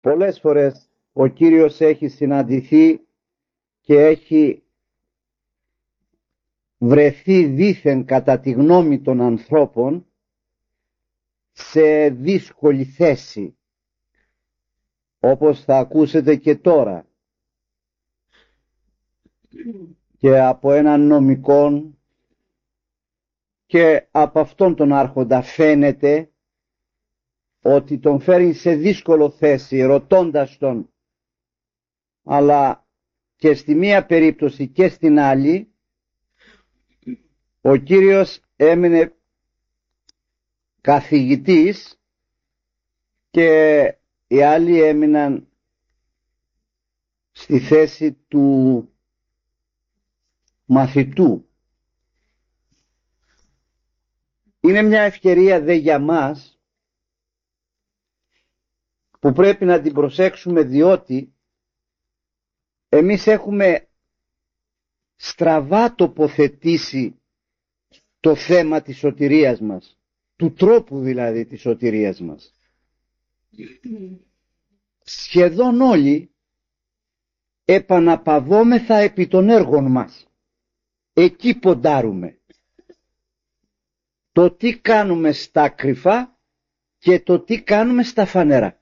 Πολλές φορές ο Κύριος έχει συναντηθεί και έχει βρεθεί δήθεν κατά τη γνώμη των ανθρώπων σε δύσκολη θέση, όπως θα ακούσετε και τώρα, και από έναν νομικόν και από αυτόν τον άρχοντα φαίνεται ότι τον φέρνει σε δύσκολο θέση ρωτώντας τον, αλλά και στη μία περίπτωση και στην άλλη ο Κύριος έμεινε καθηγητής και οι άλλοι έμειναν στη θέση του μαθητού. Είναι μια ευκαιρία δε για μας που πρέπει να την προσέξουμε, διότι εμείς έχουμε στραβά τοποθετήσει το θέμα της σωτηρίας μας, του τρόπου δηλαδή της σωτηρίας μας. Σχεδόν όλοι επαναπαυόμεθα επί των έργων μας. Εκεί ποντάρουμε. Το τι κάνουμε στα κρυφά και το τι κάνουμε στα φανερά.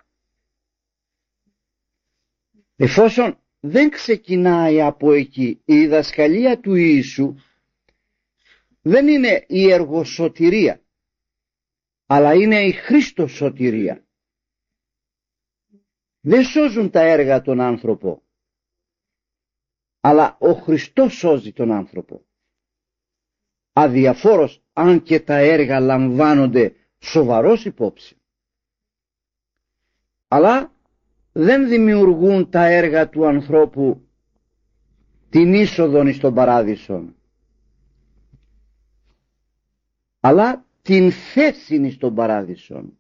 Εφόσον δεν ξεκινάει από εκεί η διδασκαλία του Ιησού, δεν είναι η εργοσωτηρία, αλλά είναι η Χριστος σωτηρία. Δεν σώζουν τα έργα τον άνθρωπο, αλλά ο Χριστός σώζει τον άνθρωπο. Αδιαφόρος αν και τα έργα λαμβάνονται σοβαρός υπόψη. Αλλά δεν δημιουργούν τα έργα του ανθρώπου την είσοδον εις τον παράδεισον, αλλά την θέση εις τον παράδεισον.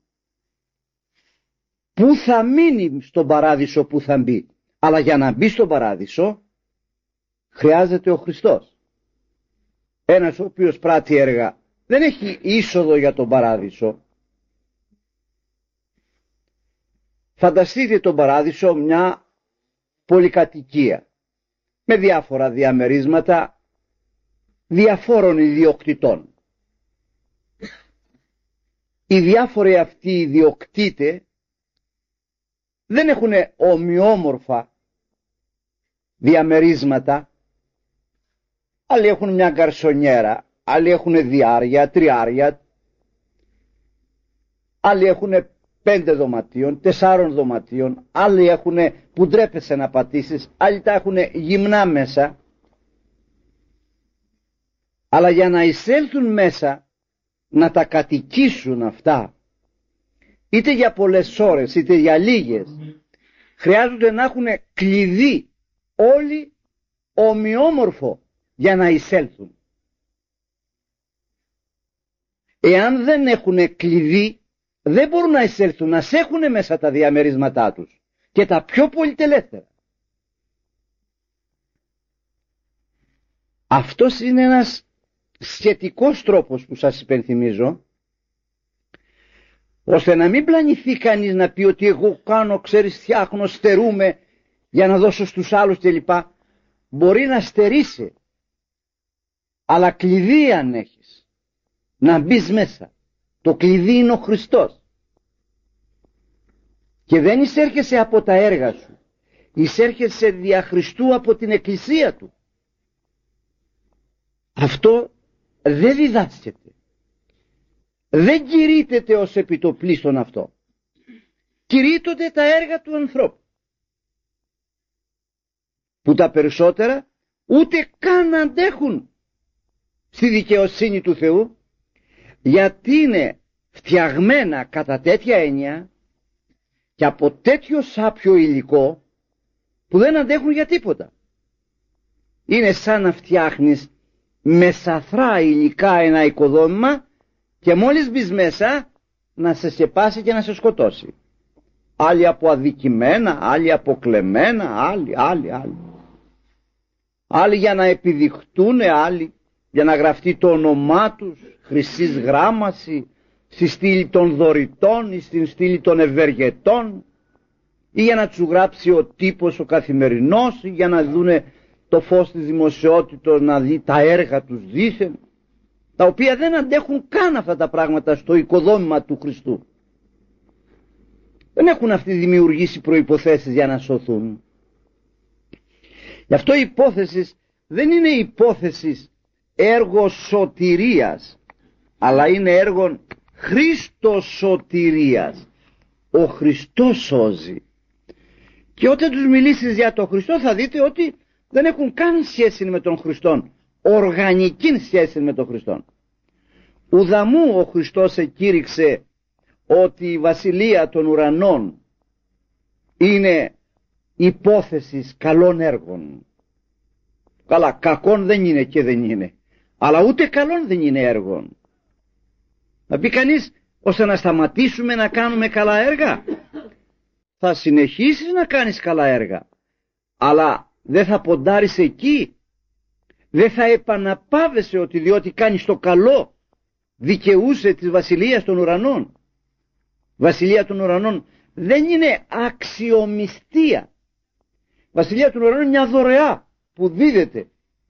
Πού θα μείνει στον παράδεισο, που θα μπει. Αλλά για να μπει στον παράδεισο χρειάζεται ο Χριστός. Ένας ο οποίος πράττει έργα δεν έχει είσοδο για τον παράδεισο. Φανταστείτε τον παράδεισο μια πολυκατοικία με διάφορα διαμερίσματα διαφόρων ιδιοκτητών. Οι διάφοροι αυτοί ιδιοκτήτες δεν έχουν ομοιόμορφα διαμερίσματα. Άλλοι έχουν μια γκαρσονιέρα, άλλοι έχουν διάρια, τριάρια, άλλοι έχουν 5 δωματίων, 4 δωματίων, άλλοι έχουν που ντρέπεσαι να πατήσεις, άλλοι τα έχουν γυμνά μέσα. Αλλά για να εισέλθουν μέσα, να τα κατοικήσουν αυτά, είτε για πολλές ώρες είτε για λίγες, χρειάζονται να έχουν κλειδί όλοι ομοιόμορφο για να εισέλθουν. Εάν δεν έχουν κλειδί, δεν μπορούν να εισέλθουν, να σέχουν μέσα τα διαμερίσματά τους, και τα πιο πολυτελέστερα. Αυτός είναι ένας σχετικός τρόπος που σας υπενθυμίζω, ώστε να μην πλανηθεί κανείς να πει ότι εγώ κάνω, ξέρεις, φτιάχνω, στερούμε για να δώσω στους άλλους κλπ. Μπορεί να στερήσει, αλλά κλειδί αν έχεις, να μπεις μέσα. Το κλειδί είναι ο Χριστός. Και δεν εισέρχεσαι από τα έργα σου, εισέρχεσαι δια Χριστού από την Εκκλησία Του. Αυτό δεν διδάσκεται. Δεν κηρύττεται ως επιτοπλίστων αυτό. Κηρύττονται τα έργα του ανθρώπου, που τα περισσότερα ούτε καν αντέχουν στη δικαιοσύνη του Θεού, γιατί είναι φτιαγμένα κατά τέτοια έννοια και από τέτοιο σάπιο υλικό που δεν αντέχουν για τίποτα. Είναι σαν να φτιάχνεις με σαθρά υλικά ένα οικοδόμημα και μόλις μπεις μέσα να σε σκεπάσει και να σε σκοτώσει. Άλλοι από αδικημένα, άλλοι από κλεμμένα, άλλοι. Άλλοι για να επιδειχτούν, άλλοι για να γραφτεί το όνομά τους, χρυσής γράμμαση, στη στήλη των δωρητών ή στην στήλη των ευεργετών. ή για να τους γράψει ο τύπος ο καθημερινός, ή για να δούνε το φως της δημοσιότητας, να δει τα έργα τους δήθεν, τα οποία δεν αντέχουν καν αυτά τα πράγματα στο οικοδόμημα του Χριστού. Δεν έχουν αυτοί δημιουργήσει προϋποθέσεις για να σωθούν. Γι' αυτό η υπόθεση δεν είναι υπόθεση έργο σωτηρίας, αλλά είναι έργο Χριστοσωτηρίας. Ο Χριστός σώζει. Και όταν τους μιλήσεις για τον Χριστό θα δείτε ότι δεν έχουν καν σχέση με τον Χριστόν, οργανική σχέση με τον Χριστόν. Ουδαμού ο Χριστός εκήρυξε ότι η βασιλεία των ουρανών είναι υπόθεσης καλών έργων. Καλά, κακών δεν είναι και δεν είναι, αλλά ούτε καλών δεν είναι έργων. Να πει κανείς, ώστε να σταματήσουμε να κάνουμε καλά έργα. Θα συνεχίσεις να κάνεις καλά έργα, αλλά δεν θα ποντάρεις εκεί. Δεν θα επαναπάβεσαι ότι διότι κάνεις το καλό δικαιούσε της βασιλείας των ουρανών. Βασιλεία των ουρανών δεν είναι αξιομιστία. Βασιλεία των ουρανών είναι μια δωρεά που δίδεται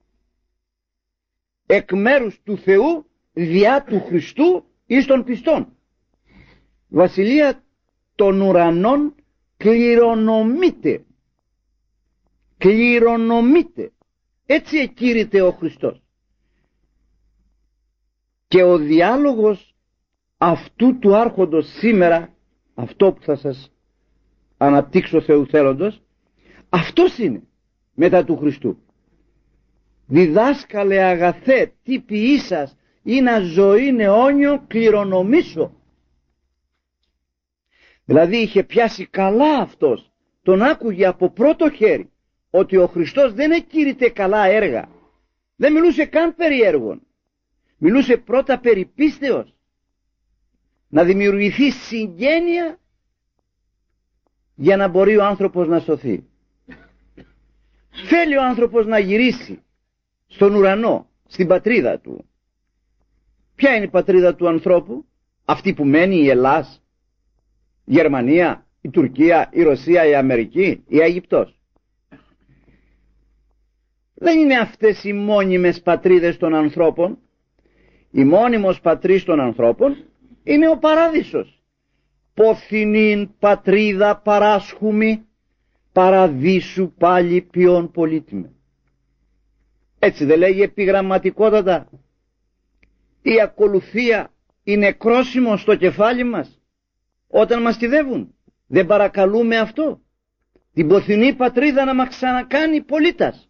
εκ μέρους του Θεού διά του Χριστού εις των πιστών. Βασιλεία των ουρανών κληρονομείται. Κληρονομείται. Έτσι εκήρυται ο Χριστός. Και ο διάλογος αυτού του άρχοντος σήμερα, αυτό που θα σας αναπτύξω Θεού θέλοντος, αυτός είναι μετά του Χριστού. Διδάσκαλε αγαθέ, τι ποιήσας, ή να ζωήν αιώνιο κληρονομήσω. Δηλαδή είχε πιάσει καλά αυτός, τον άκουγε από πρώτο χέρι, ότι ο Χριστός δεν εκήρυτε καλά έργα. Δεν μιλούσε καν περί έργων. Μιλούσε πρώτα περί πίστεως. Να δημιουργηθεί συγγένεια για να μπορεί ο άνθρωπος να σωθεί. Θέλει ο άνθρωπος να γυρίσει στον ουρανό, στην πατρίδα του. Ποια είναι η πατρίδα του ανθρώπου? Αυτή που μένει, η Ελλάς, η Γερμανία, η Τουρκία, η Ρωσία, η Αμερική, η Αιγυπτός. Δεν είναι αυτές οι μόνιμες πατρίδες των ανθρώπων. Η μόνιμος πατρίς των ανθρώπων είναι ο παράδεισος. Ποθηνήν πατρίδα παράσχουμη, παραδείσου πάλι ποιον πολύτιμε. Έτσι δεν λέγει επιγραμματικότατα η ακολουθία είναι κρόσιμο στο κεφάλι μας όταν μας κυδεύουν? Δεν παρακαλούμε αυτό? Την ποθηνή πατρίδα να μας ξανακάνει πολίτας.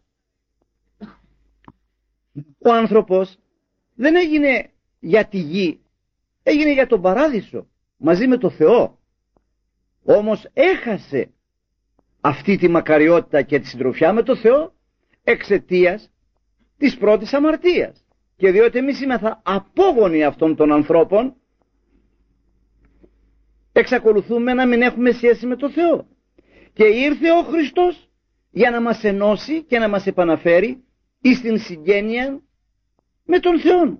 Ο άνθρωπος δεν έγινε για τη γη, έγινε για τον παράδεισο μαζί με το Θεό. Όμως έχασε αυτή τη μακαριότητα και τη συντροφιά με το Θεό εξαιτίας της πρώτης αμαρτίας. Και διότι εμείς είμαστε απόγονοι αυτών των ανθρώπων, εξακολουθούμε να μην έχουμε σχέση με το Θεό. Και ήρθε ο Χριστός για να μας ενώσει και να μας επαναφέρει εις την συγγένεια με τον Θεό.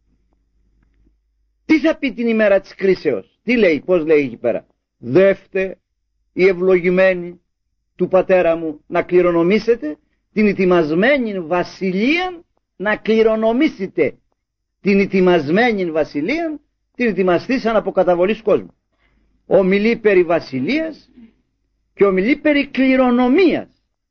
Τι θα πει την ημέρα της κρίσεως? Τι λέει, πώς λέει εκεί πέρα? Δεύτε οι ευλογημένοι του πατέρα μου να κληρονομήσετε την ετοιμασμένη βασιλεία, να κληρονομήσετε την ετοιμασμένη βασιλεία, την ετοιμαστήσαν από καταβολής κόσμου. Ομιλεί περί βασιλείας και ομιλεί περί κληρονομίας.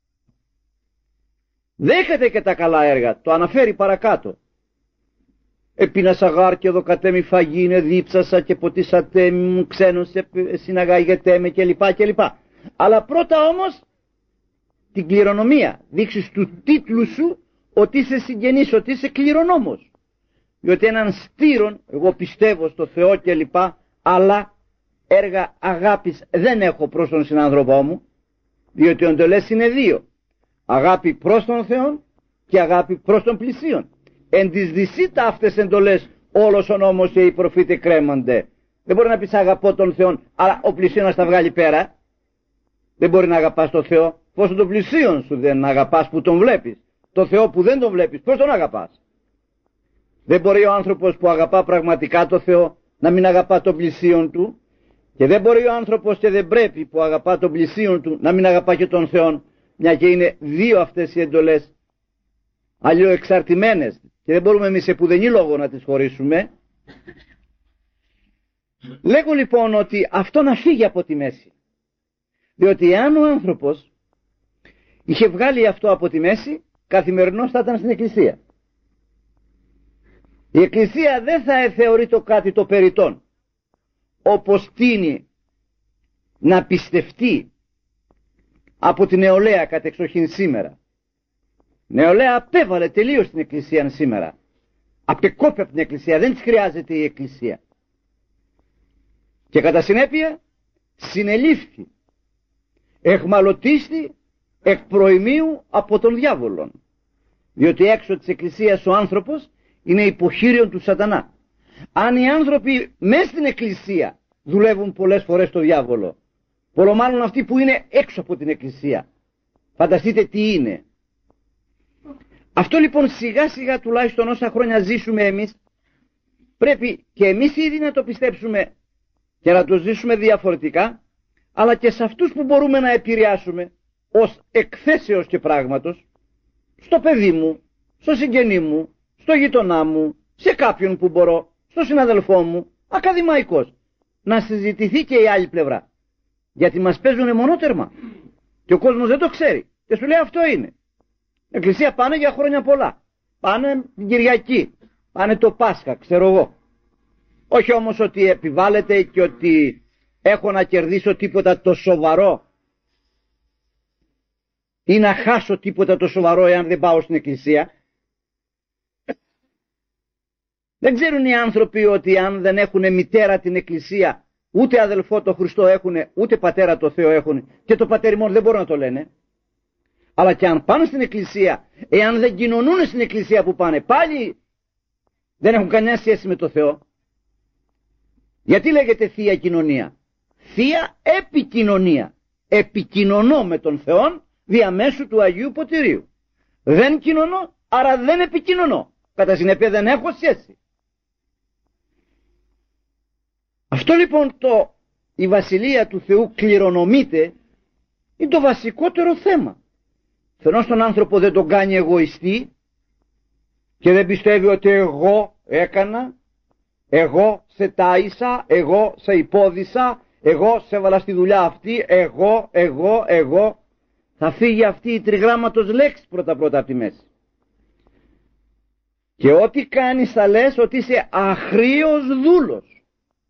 Δέχεται και τα καλά έργα, το αναφέρει παρακάτω. Επίνασα γάρ και εδώ κατέμι φαγίνε, δίψασα και ποτίσατε μου, ξένος συναγάγετε με κλπ. Αλλά πρώτα όμως την κληρονομία. Δείξεις του τίτλου σου ότι είσαι συγγενής, ότι είσαι κληρονόμος. Διότι έναν στήρον, εγώ πιστεύω στο Θεό κλπ, αλλά έργα αγάπης δεν έχω προς τον συνάνθρωπό μου, διότι οι εντολές είναι δύο. Αγάπη προς τον Θεό και αγάπη προς τον πλησίον. Εν της δυσίτα αυτές εντολές όλος ο νόμος και οι προφήτες κρέμονται. Δεν μπορεί να πεις αγαπώ τον Θεό, αλλά ο πλησίον τα βγάλει πέρα. Δεν μπορεί να αγαπάς τον Θεό. Πώς τον πλησίον σου δεν αγαπάς που τον βλέπεις? Το Θεό που δεν τον βλέπεις, πώς τον αγαπάς? Δεν μπορεί ο άνθρωπος που αγαπά πραγματικά τον Θεό να μην αγαπά τον πλησίον του. Και δεν μπορεί ο άνθρωπος και δεν πρέπει που αγαπά τον πλησίον του να μην αγαπά και τον Θεόν, μια και είναι δύο αυτές οι εντολές αλλιοεξαρτημένες και δεν μπορούμε εμείς σε πουδενή λόγο να τις χωρίσουμε. Λέγω λοιπόν ότι αυτό να φύγει από τη μέση, διότι εάν ο άνθρωπος είχε βγάλει αυτό από τη μέση, καθημερινώς θα ήταν στην εκκλησία. Η εκκλησία δεν θα θεωρεί το κάτι το περιττόν, όπως τείνει να πιστευτεί από την νεολαία κατεξοχήν σήμερα. Η νεολαία απέβαλε τελείως την εκκλησία σήμερα. Απεκόπη από την εκκλησία, δεν της χρειάζεται η εκκλησία. Και κατά συνέπεια συνελήφθη, εχμαλωτίστη εκ προημίου από τον διάβολον, διότι έξω της εκκλησίας ο άνθρωπος είναι υποχείριον του σατανά. Αν οι άνθρωποι μέσα στην εκκλησία δουλεύουν πολλές φορές το διάβολο, πολλο μάλλον αυτοί που είναι έξω από την εκκλησία, φανταστείτε τι είναι. Αυτό λοιπόν σιγά σιγά, τουλάχιστον όσα χρόνια ζήσουμε εμείς, πρέπει και εμείς ήδη να το πιστέψουμε και να το ζήσουμε διαφορετικά, αλλά και σε αυτούς που μπορούμε να επηρεάσουμε ως εκθέσεως και πράγματος, στο παιδί μου, στο συγγενή μου, στο γειτονά μου, σε κάποιον που μπορώ, στο συναδελφό μου, ακαδημαϊκός, να συζητηθεί και η άλλη πλευρά. Γιατί μας παίζουν μονότερμα και ο κόσμος δεν το ξέρει και σου λέει αυτό είναι. Εκκλησία πάνε για χρόνια πολλά, πάνε την Κυριακή, πάνε το Πάσχα, ξέρω εγώ. Όχι όμως ότι επιβάλλεται και ότι έχω να κερδίσω τίποτα το σοβαρό ή να χάσω τίποτα το σοβαρό εάν δεν πάω στην εκκλησία. Δεν ξέρουν οι άνθρωποι ότι αν δεν έχουν μητέρα την εκκλησία, ούτε αδελφό το Χριστό έχουν, ούτε πατέρα το Θεό έχουν, και το πατέρ ημών δεν μπορούν να το λένε. Αλλά και αν πάνε στην εκκλησία, εάν δεν κοινωνούν στην εκκλησία που πάνε, πάλι δεν έχουν κανένα σχέση με το Θεό. Γιατί λέγεται θεία κοινωνία? Θεία επικοινωνία. Επικοινωνώ με τον Θεό διαμέσου του Αγίου Ποτηρίου. Δεν κοινωνώ, άρα δεν επικοινωνώ. Κατά συνέπεια δεν έχω σχέση. Αυτό λοιπόν η Βασιλεία του Θεού κληρονομείται, είναι το βασικότερο θέμα. Φαινός τον άνθρωπο δεν τον κάνει εγωιστή και δεν πιστεύει ότι εγώ έκανα, εγώ σε τάισα, εγώ σε υπόδησα, εγώ σε έβαλα στη δουλειά αυτή, εγώ. Θα φύγει αυτή η τριγράμματος λέξη πρώτα από τη μέση. Και ό,τι κάνεις θα λες ότι είσαι αχρήος δούλος.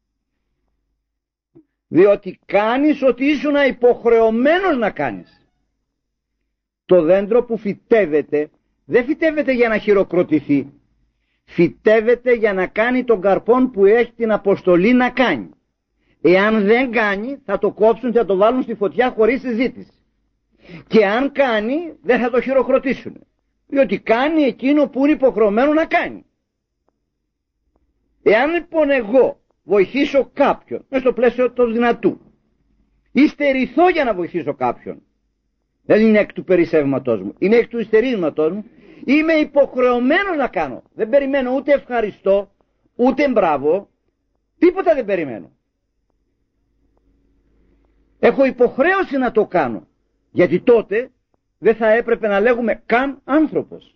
Διότι κάνεις ότι ήσουν υποχρεωμένος να κάνεις. Το δέντρο που φυτεύεται δεν φυτεύεται για να χειροκροτηθεί. Φυτεύεται για να κάνει τον καρπόν που έχει την αποστολή να κάνει. Εάν δεν κάνει θα το κόψουν και θα το βάλουν στη φωτιά χωρίς συζήτηση. Και αν κάνει δεν θα το χειροκροτήσουν. Διότι κάνει εκείνο που είναι υποχρεωμένο να κάνει. Εάν λοιπόν εγώ βοηθήσω κάποιον μέσα στο πλαίσιο του δυνατού ή στερηθώ για να βοηθήσω κάποιον, δεν είναι εκ του περισσεύματός μου, είναι εκ του υστερίσματός μου, είμαι υποχρεωμένος να κάνω. Δεν περιμένω ούτε ευχαριστώ, ούτε μπράβο, τίποτα δεν περιμένω. Έχω υποχρέωση να το κάνω, γιατί τότε δεν θα έπρεπε να λέγουμε καν άνθρωπος.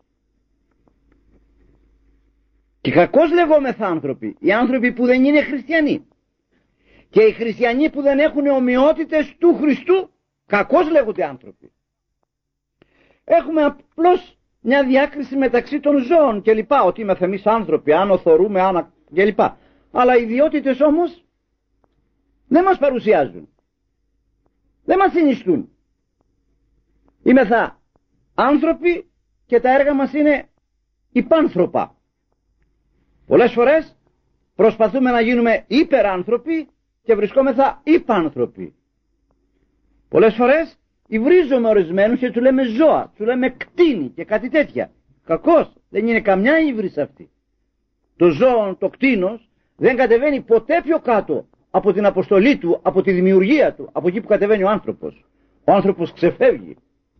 Και κακώς λεγόμεθα άνθρωποι, οι άνθρωποι που δεν είναι χριστιανοί. Και οι χριστιανοί που δεν έχουν ομοιότητες του Χριστού, κακώς λέγονται άνθρωποι. Έχουμε απλώς μια διάκριση μεταξύ των ζώων και λοιπά, ότι είμαστε εμείς άνθρωποι, άνω θωρούμε, άνω και λοιπά. Αλλά οι ιδιότητες όμως δεν μας παρουσιάζουν. Δεν μας συνιστούν. Είμεθα άνθρωποι και τα έργα μας είναι υπάνθρωπα. Πολλές φορές προσπαθούμε να γίνουμε υπεράνθρωποι και βρισκόμεθα υπάνθρωποι. Πολλές φορές υβρίζουμε ορισμένους και τους λέμε ζώα, τους λέμε κτήνη και κάτι τέτοια. Κακώς, δεν είναι καμιά ύβρις αυτή. Το ζώο, το κτήνος δεν κατεβαίνει ποτέ πιο κάτω από την αποστολή του, από τη δημιουργία του, από εκεί που κατεβαίνει ο άνθρωπος. Ο άνθρωπος ξεφεύγει.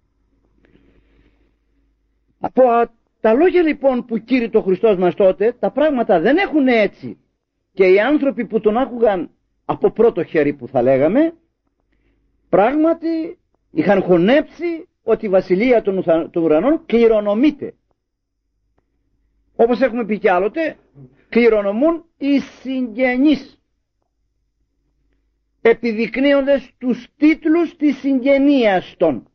Από τα λόγια λοιπόν που κήρυτο ο Χριστός μας τότε, τα πράγματα δεν έχουν έτσι. Και οι άνθρωποι που τον άκουγαν από πρώτο χέρι που θα λέγαμε, πράγματι είχαν χωνέψει ότι η βασιλεία των ουρανών κληρονομείται. Όπως έχουμε πει κι άλλοτε, κληρονομούν οι συγγενείς, επιδεικνύοντας τους τίτλους της συγγενείας των.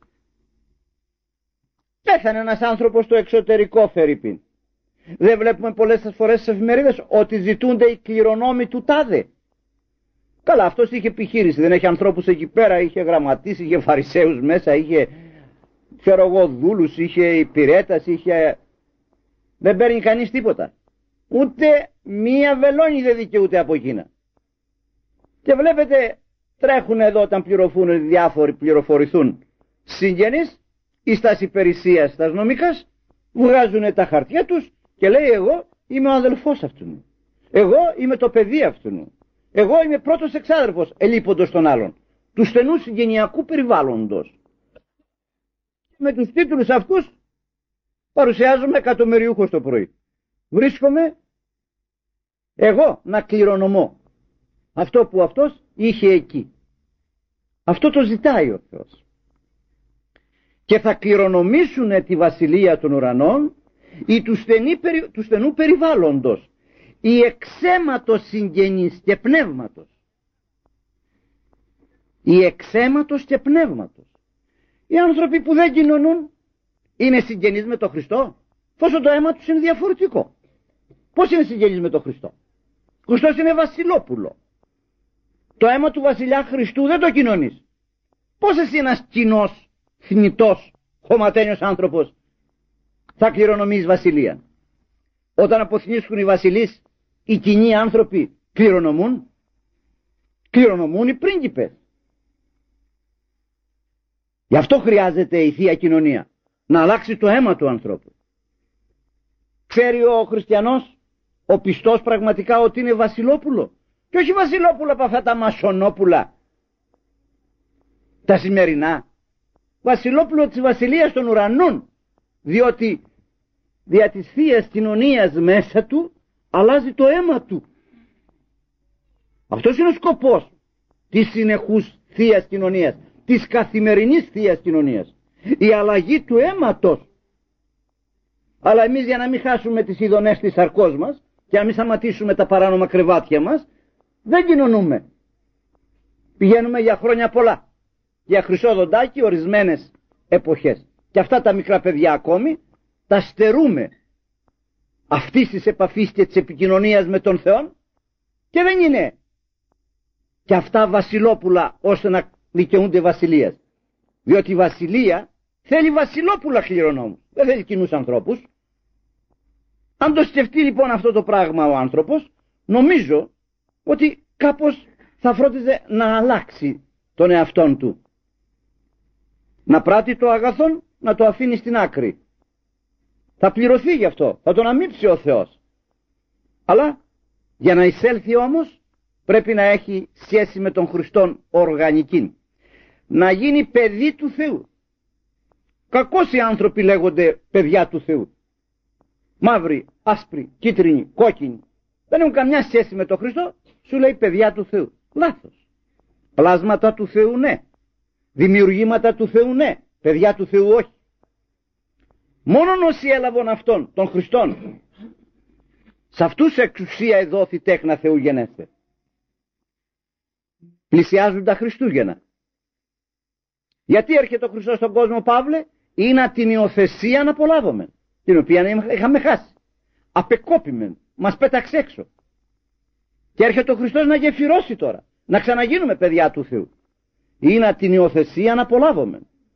Πέθανε ένας άνθρωπος στο εξωτερικό, φερειπίν. Δεν βλέπουμε πολλές φορές στις εφημερίδες ότι ζητούνται οι κληρονόμοι του τάδε. Καλά, αυτός είχε επιχείρηση, δεν έχει ανθρώπους εκεί πέρα, είχε γραμματείς, είχε φαρισαίους μέσα, είχε, ξέρω εγώ, δούλους, είχε υπηρέτας, είχε... Δεν παίρνει κανείς τίποτα. Ούτε μία βελόνι δεν δικαιούται από εκείνα. Και βλέπετε, τρέχουν εδώ όταν διάφοροι πληροφορηθούν συγγενείς ή στα υπηρεσίας, στα νομικάς, βγάζουν τα χαρτιά τους και λέει εγώ είμαι ο αδελφός αυτού. Εγώ είμαι το παιδί αυτού. Εγώ είμαι πρώτος εξάδελφος, ελείποντος των άλλων, του στενού συγγενειακού περιβάλλοντος. Με τους τίτλους αυτούς παρουσιάζομαι εκατομμυριούχος το πρωί. Βρίσκομαι εγώ να κληρονομώ αυτό που αυτός είχε εκεί. Αυτό το ζητάει ο Θεός. Και θα κληρονομήσουν τη βασιλεία των ουρανών ή του στενού περιβάλλοντος, η εξαίματος συγγενής και πνεύματος. Η εξαίματος και πνεύματος. Οι άνθρωποι που δεν κοινωνούν είναι συγγενείς με τον Χριστό, πόσο το αίμα τους είναι διαφορετικό. Πώς είναι συγγενείς με τον Χριστό? Ο Χριστός είναι βασιλόπουλο. Το αίμα του βασιλιά Χριστού δεν το κοινωνείς. Πώς εσύ ένας κοινός, θνητός, χωματένιος άνθρωπος θα κληρονομείς βασιλεία? Όταν αποθνίσκουν οι βασιλείς, οι κοινοί άνθρωποι κληρονομούν οι πρίγκιπες. Γι' αυτό χρειάζεται η Θεία Κοινωνία, να αλλάξει το αίμα του ανθρώπου. Ξέρει ο χριστιανός, ο πιστός πραγματικά ότι είναι βασιλόπουλο, και όχι βασιλόπουλο από αυτά τα μασονόπουλα τα σημερινά, βασιλόπουλο της βασιλείας των ουρανών, διότι δια της Θείας Κοινωνίας μέσα του αλλάζει το αίμα του. Αυτός είναι ο σκοπός της συνεχούς Θείας Κοινωνίας, της καθημερινής Θείας Κοινωνίας, η αλλαγή του αίματος. Αλλά εμείς, για να μην χάσουμε τις ειδονές της σαρκός μας και να μην σταματήσουμε τα παράνομα κρεβάτια μας, δεν κοινωνούμε. Πηγαίνουμε για χρόνια πολλά, για χρυσό δοντάκι ορισμένες εποχές, και αυτά τα μικρά παιδιά ακόμη τα στερούμε αυτής της επαφής και της επικοινωνίας με τον Θεό, και δεν είναι και αυτά βασιλόπουλα ώστε να δικαιούνται βασιλείας. Διότι η βασιλεία θέλει βασιλόπουλα κληρονόμους, δεν θέλει κοινούς ανθρώπους. Αν το σκεφτεί λοιπόν αυτό το πράγμα ο άνθρωπος, νομίζω ότι κάπως θα φρόντιζε να αλλάξει τον εαυτόν του. Να πράττει το αγαθόν, να το αφήνει στην άκρη. Θα πληρωθεί γι' αυτό, θα τον αμύψει ο Θεός. Αλλά για να εισέλθει όμως πρέπει να έχει σχέση με τον Χριστόν οργανική. Να γίνει παιδί του Θεού. Κακώς οι άνθρωποι λέγονται παιδιά του Θεού. Μαύροι, άσπροι, κίτρινοι, κόκκινοι. Δεν έχουν καμιά σχέση με τον Χριστό, σου λέει παιδιά του Θεού. Λάθος. Πλάσματα του Θεού ναι. Δημιουργήματα του Θεού ναι. Παιδιά του Θεού όχι. Μόνον όσοι έλαβαν αυτόν, τον Χριστόν, σε αυτούς εξουσία εδόθη τέκνα Θεού γενέστε. Πλησιάζουν τα Χριστούγεννα. Γιατί έρχεται ο Χριστός στον κόσμο, Παύλε? Είναι την υιοθεσία να απολάβουμε, την οποία είχαμε χάσει. Απεκόπημεν, μας πέταξε έξω. Και έρχεται ο Χριστός να γεφυρώσει τώρα, να ξαναγίνουμε παιδιά του Θεού. Είναι την υιοθεσία να απολάβουμε.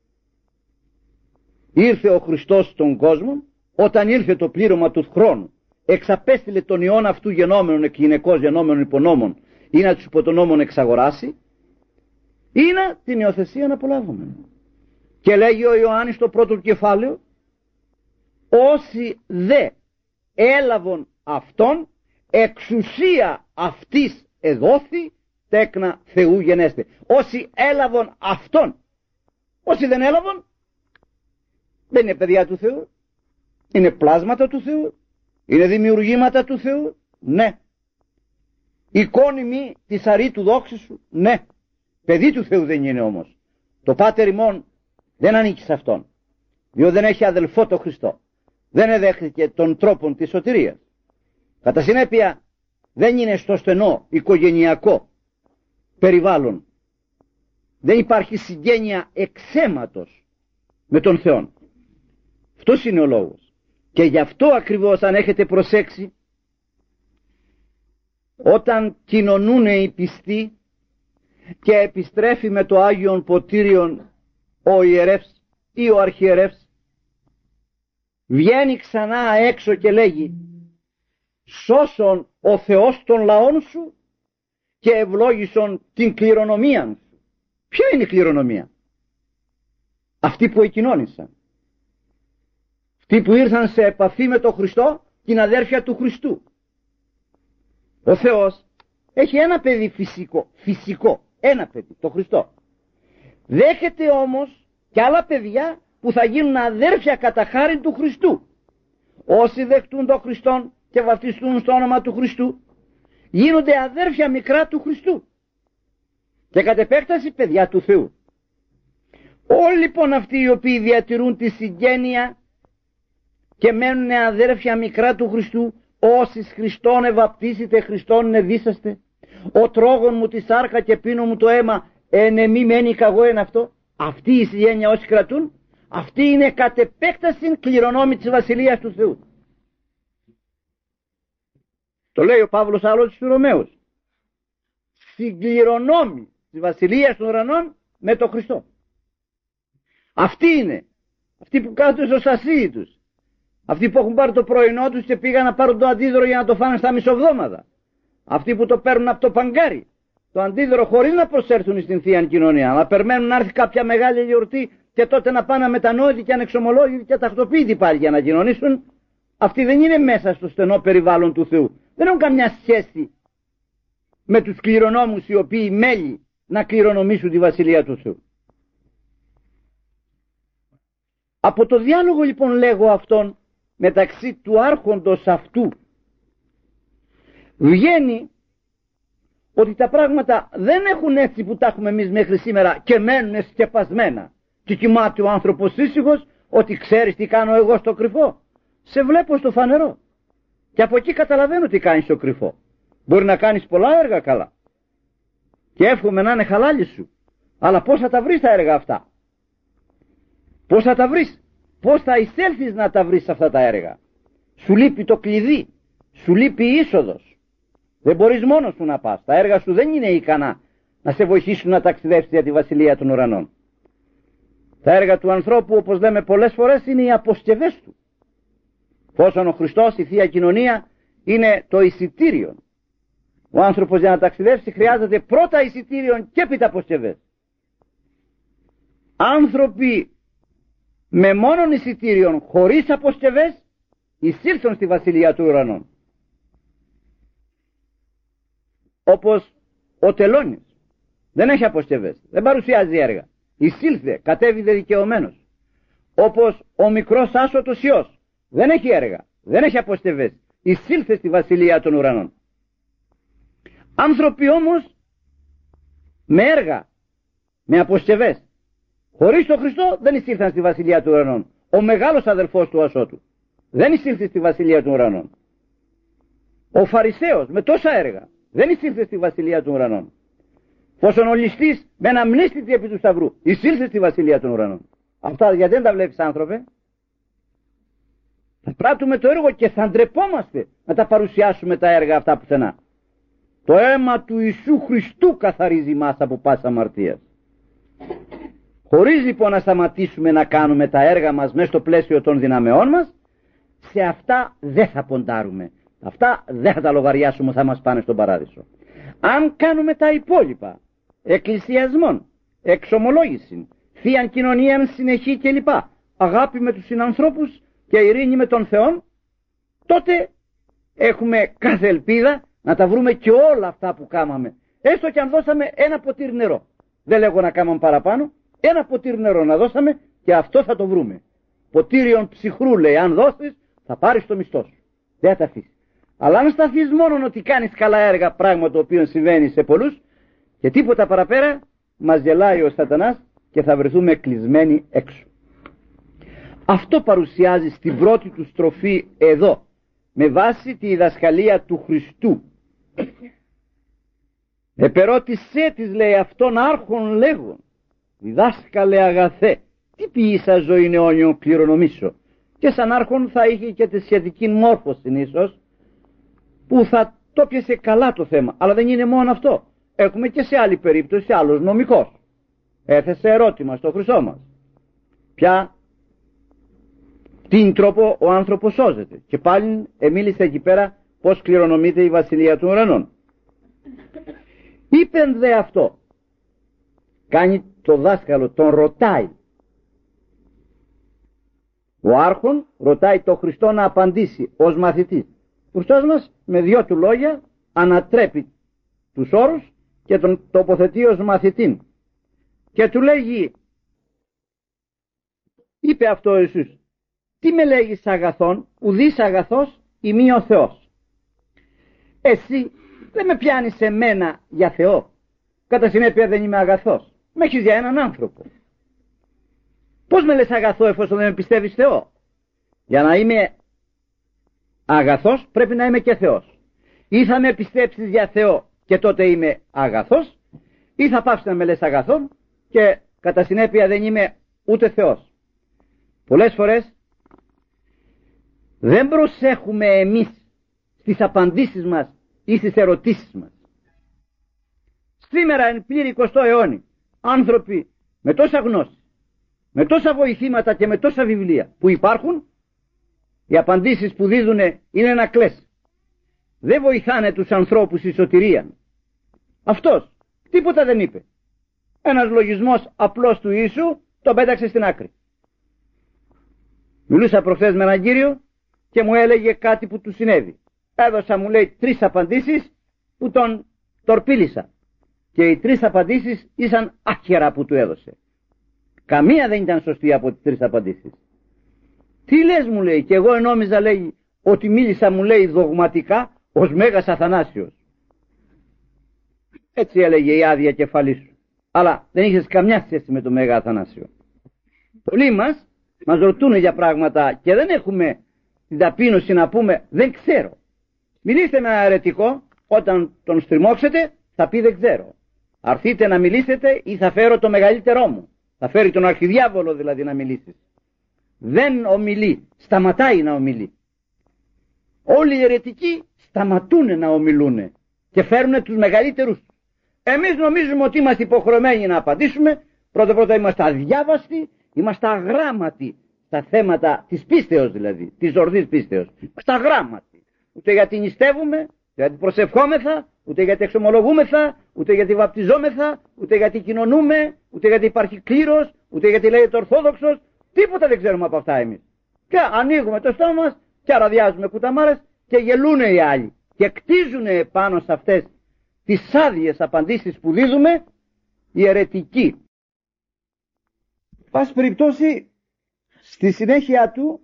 Ήρθε ο Χριστός στον κόσμο, όταν ήρθε το πλήρωμα του χρόνου, εξαπέστειλε τον Υιόν αυτού γενόμενον εκ γυναικός γενόμενον υπονόμων, ή να τους υποτονόμων εξαγοράσει, είναι την υιοθεσία να απολάβουμε. Και λέγει ο Ιωάννης στο πρώτο του κεφάλαιο, όσοι δε έλαβον αυτόν, εξουσία αυτής εδόθη τέκνα Θεού γενέστε. Όσοι έλαβον αυτόν. Όσοι δεν έλαβον, δεν είναι παιδιά του Θεού, είναι πλάσματα του Θεού, είναι δημιουργήματα του Θεού, ναι. εικόνιμη της αρήτου δόξης σου, ναι, παιδί του Θεού δεν είναι όμως. Το Πάτερ ημών δεν ανήκει σε αυτόν, διότι δεν έχει αδελφό το Χριστό, δεν εδέχθηκε τον τρόπο της σωτηρίας. Κατά συνέπεια δεν είναι στο στενό οικογενειακό περιβάλλον, δεν υπάρχει συγγένεια εξαίματος με τον Θεό. Αυτός είναι ο λόγος. Και γι' αυτό ακριβώς, αν έχετε προσέξει, όταν κοινωνούν οι πιστοί και επιστρέφει με το Άγιον Ποτήριον ο ιερεύς ή ο αρχιερεύς, βγαίνει ξανά έξω και λέγει: σώσον ο Θεός των λαών σου και ευλόγησον την κληρονομία σου. Ποια είναι η κληρονομία? Αυτοί που εκοινώνησαν, αυτοί που ήρθαν σε επαφή με τον Χριστό, την αδέρφια του Χριστού. Ο Θεός έχει ένα παιδί φυσικό, ένα παιδί, το Χριστό. Δέχεται όμως και άλλα παιδιά που θα γίνουν αδέρφια κατά χάριν του Χριστού. Όσοι δεχτούν τον Χριστόν και βαπτιστούν στο όνομα του Χριστού, γίνονται αδέρφια μικρά του Χριστού και κατ' επέκταση παιδιά του Θεού. Όλοι λοιπόν αυτοί οι οποίοι διατηρούν τη συγγένεια και μένουν αδέρφια μικρά του Χριστού, όσοι Χριστόν ευαπτίσετε, Χριστόν εδίσαστε, ο τρόγων μου τη σάρκα και πίνω μου το αίμα, μη μένει καγώ εν αυτό. Αυτή η συγγένεια όσοι κρατούν, αυτή είναι κατ' επέκταση κληρονόμη της Βασιλείας του Θεού. Το λέει ο Παύλος άλλος στους Ρωμαίους, συγκληρονόμη της Βασιλείας των ουρανών με τον Χριστό. Αυτοί είναι, αυτοί που κάθονται στο σασί τους, αυτοί που έχουν πάρει το πρωινό τους και πήγαν να πάρουν το αντίδωρο για να το φάνε στα μισοβδόμαδα, αυτοί που το παίρνουν από το παγκάρι το αντίδωρο χωρίς να προσέρθουν στην Θεία Κοινωνία, αλλά περιμένουν να έρθει κάποια μεγάλη γιορτή και τότε να πάνε αμετανόητοι και ανεξομολόγητοι και τακτοποιητοί πάλι για να κοινωνήσουν. Αυτοί δεν είναι μέσα στο στενό περιβάλλον του Θεού, δεν έχουν καμιά σχέση με τους κληρονόμους οι οποίοι μέλη να κληρονομήσουν τη Βασιλεία του Θεού. Από το διάλογο λοιπόν λέγω αυτόν μεταξύ του άρχοντος αυτού βγαίνει ότι τα πράγματα δεν έχουν έτσι που τα έχουμε εμείς μέχρι σήμερα και μένουν σκεπασμένα και κοιμάται ο άνθρωπος ήσυχος ότι ξέρεις τι κάνω εγώ στο κρυφό, σε βλέπω στο φανερό και από εκεί καταλαβαίνω τι κάνεις στο κρυφό. Μπορεί να κάνεις πολλά έργα καλά και εύχομαι να είναι χαλάλι σου, αλλά πώς θα τα βρεις τα έργα αυτά? Πώς θα τα βρεις? Πώς θα εισέλθεις να τα βρεις αυτά τα έργα? Σου λείπει το κλειδί, σου λείπει η είσοδος. Δεν μπορείς μόνος σου να πας. Τα έργα σου δεν είναι ικανά να σε βοηθήσουν να ταξιδεύσεις για τη Βασιλεία των Ουρανών. Τα έργα του ανθρώπου, όπως λέμε πολλές φορές, είναι οι αποσκευές του. Πόσον ο Χριστός, η Θεία Κοινωνία, είναι το εισιτήριο. Ο άνθρωπος για να ταξιδεύσει χρειάζεται πρώτα εισιτήριο και έπειτα αποσκευές. Άνθρωποι με μόνον εισιτήριον χωρίς αποσκευές εισήλθουν στη Βασιλεία του Ουρανών. Όπως ο Τελώνης δεν έχει αποσκευές, δεν παρουσιάζει έργα, εισήλθε, κατέβηδε δικαιωμένος. Όπως ο μικρός άσωτος Υιός δεν έχει έργα, δεν έχει αποσκευές, εισήλθε στη Βασιλεία των Ουρανών. Άνθρωποι όμως με έργα, με αποσκευές, χωρίς τον Χριστό δεν εισήλθαν στη Βασιλεία των Ουρανών. Ο μεγάλος αδελφός του Ασώτου δεν εισήλθε στη Βασιλεία των Ουρανών. Ο Φαρισαίος με τόσα έργα δεν εισήλθε στη Βασιλεία των Ουρανών. Πόσον ο ληστής με ένα μνήστητη επί του σταυρού εισήλθε στη Βασιλεία των Ουρανών. Αυτά γιατί δεν τα βλέπεις, άνθρωπε? Θα πράττουμε το έργο και θα ντρεπόμαστε να τα παρουσιάσουμε τα έργα αυτά πουθενά. Το αίμα του Ιησού Χριστού καθαρίζει μας από πάσα αμαρτίας. Χωρίς λοιπόν να σταματήσουμε να κάνουμε τα έργα μας μέσα στο πλαίσιο των δυναμεών μας, σε αυτά δεν θα ποντάρουμε. Αυτά δεν θα τα λογαριάσουμε, θα μας πάνε στον παράδεισο. Αν κάνουμε τα υπόλοιπα, εκκλησιασμόν, εξομολόγηση, Θείαν Κοινωνίαν συνεχή κλπ, αγάπη με τους συνανθρώπους και ειρήνη με τον Θεό, τότε έχουμε κάθε ελπίδα να τα βρούμε και όλα αυτά που κάμαμε. Έστω και αν δώσαμε ένα ποτήρι νερό. Δεν λέγω να κάμαμε παραπάνω, ένα ποτήρι νερό να δώσαμε και αυτό θα το βρούμε. Ποτήριον ψυχρού λέει, αν δώσεις θα πάρεις το μισθό σου. Δεν θα τα αφήσεις. Αλλά αν σταθείς μόνον ότι κάνεις καλά έργα, πράγμα το οποίο συμβαίνει σε πολλούς, και τίποτα παραπέρα, μας γελάει ο σατανάς και θα βρεθούμε κλεισμένοι έξω. Αυτό παρουσιάζει στην πρώτη του στροφή εδώ, με βάση τη διδασκαλία του Χριστού. Επερώτησέ της, λέει, αυτόν άρχον λέγον, διδάσκαλε αγαθέ, τι ποιήσα ζωήν αιώνιον κληρονομήσω. Και σαν άρχον θα είχε και τη σχετική μόρφωση ίσως, που θα το πιασε καλά το θέμα. Αλλά δεν είναι μόνο αυτό. Έχουμε και σε άλλη περίπτωση άλλος νομικός. Έθεσε ερώτημα στο Χριστό μας. Ποια την τρόπο ο άνθρωπος σώζεται. Και πάλι μίλησε εκεί πέρα πως κληρονομείται η βασιλεία των ουρανών. Είπεν δε αυτό. Κάνει το δάσκαλο, τον ρωτάει. Ο άρχον ρωτάει τον Χριστό να απαντήσει ως μαθητής. Ο Χριστός μας με δυο του λόγια ανατρέπει τους όρους και τον τοποθετεί ως μαθητήν. Και του λέγει, είπε αυτό ο Ιησούς, τι με λέγεις αγαθόν, ουδής αγαθός ημί ο Θεός. Εσύ δεν με πιάνεις εμένα για Θεό. Κατά συνέπεια δεν είμαι αγαθός. Με έχεις για έναν άνθρωπο. Πώς με λες αγαθό εφόσον δεν με πιστεύεις Θεό? Για να είμαι αγαθός πρέπει να είμαι και Θεός. Ή θα με πιστέψεις για Θεό και τότε είμαι αγαθός, ή θα πάψεις να με λες αγαθόν και κατά συνέπεια δεν είμαι ούτε Θεός. Πολλές φορές δεν προσέχουμε εμείς στις απαντήσεις μας ή στις ερωτήσεις μας. Σήμερα εν πλήρη 20ο αιώνη άνθρωποι με τόσα γνώση, με τόσα βοηθήματα και με τόσα βιβλία που υπάρχουν, οι απαντήσεις που δίδουν είναι να κλαις. Δεν βοηθάνε τους ανθρώπους η σωτηρία. Αυτός τίποτα δεν είπε. Ένας λογισμός απλός του Ιησού τον πέταξε στην άκρη. Μιλούσα προχθές με έναν κύριο και μου έλεγε κάτι που του συνέβη. Έδωσα, μου λέει, 3 απαντήσεις που τον τορπίλησα. Και οι 3 απαντήσεις ήσαν άχερα που του έδωσε. Καμία δεν ήταν σωστή από τις 3 απαντήσεις. Τι λες, μου λέει, και εγώ νόμιζα, λέει, ότι μίλησα, μου λέει, δογματικά ως Μέγας Αθανάσιος. Έτσι έλεγε η άδεια κεφαλή σου. Αλλά δεν είχες καμιά σχέση με τον Μέγα Αθανάσιο. Πολλοί μας ρωτούν για πράγματα και δεν έχουμε την ταπείνωση να πούμε δεν ξέρω. Μιλήστε με ένα αιρετικό, όταν τον στριμώξετε θα πει δεν ξέρω. Αρθείτε να μιλήσετε ή θα φέρω το μεγαλύτερό μου. Θα φέρει τον αρχιδιάβολο δηλαδή να μιλήσεις. Δεν ομιλεί, σταματάει να ομιλεί. Όλοι οι αιρετικοί σταματούν να ομιλούν και φέρουν τους μεγαλύτερους. Εμείς νομίζουμε ότι είμαστε υποχρεωμένοι να απαντήσουμε. Πρώτα είμαστε αδιάβαστοι, είμαστε αγράμματοι στα θέματα της πίστεως, δηλαδή της ορθής πίστεως. Είμαστε αγράμματοι. Ούτε γιατί νηστεύουμε, ούτε γιατί προσευχόμεθα, ούτε γιατί εξομολογούμεθα, ούτε γιατί βαπτιζόμεθα, ούτε γιατί κοινωνούμε, ούτε γιατί υπάρχει κλήρος, ούτε γιατί λέγεται ορθόδοξος. Τίποτα δεν ξέρουμε από αυτά εμείς. Και ανοίγουμε το στόμα μας και αραδιάζουμε κουταμάρες και γελούν οι άλλοι. Και κτίζουν πάνω σε αυτές τις άδειες απαντήσεις που δίδουμε οι αιρετικοί. Πας περιπτώσει, στη συνέχεια του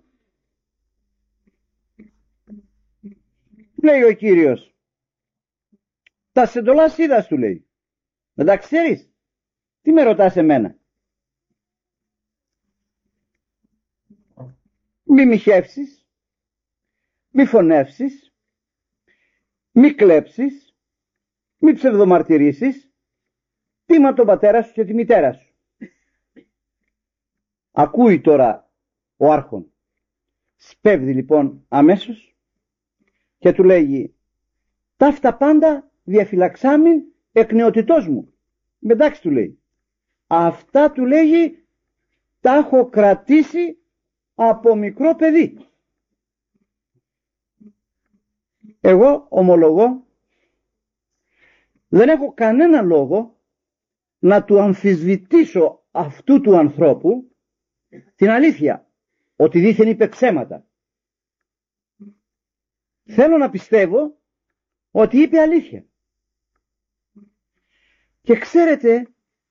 λέει ο Κύριος, τα σεντολάς είδας, του λέει, δεν τα ξέρεις? Τι με ρωτάς εμένα? Μη μοιχεύσεις, μη φωνεύσεις, μη κλέψεις, μη ψευδομαρτυρήσεις, τίμα τον πατέρα σου και τη μητέρα σου. Ακούει τώρα ο άρχον. Σπέβδει λοιπόν αμέσως και του λέγει, ταύτα πάντα διαφυλαξάμιν εκ νεότητός μου. Εντάξει, του λέει, αυτά, του λέγει, τα έχω κρατήσει από μικρό παιδί. Εγώ ομολογώ δεν έχω κανένα λόγο να του αμφισβητήσω αυτού του ανθρώπου την αλήθεια, ότι δήθεν είπε ψέματα. Θέλω να πιστεύω ότι είπε αλήθεια. Και ξέρετε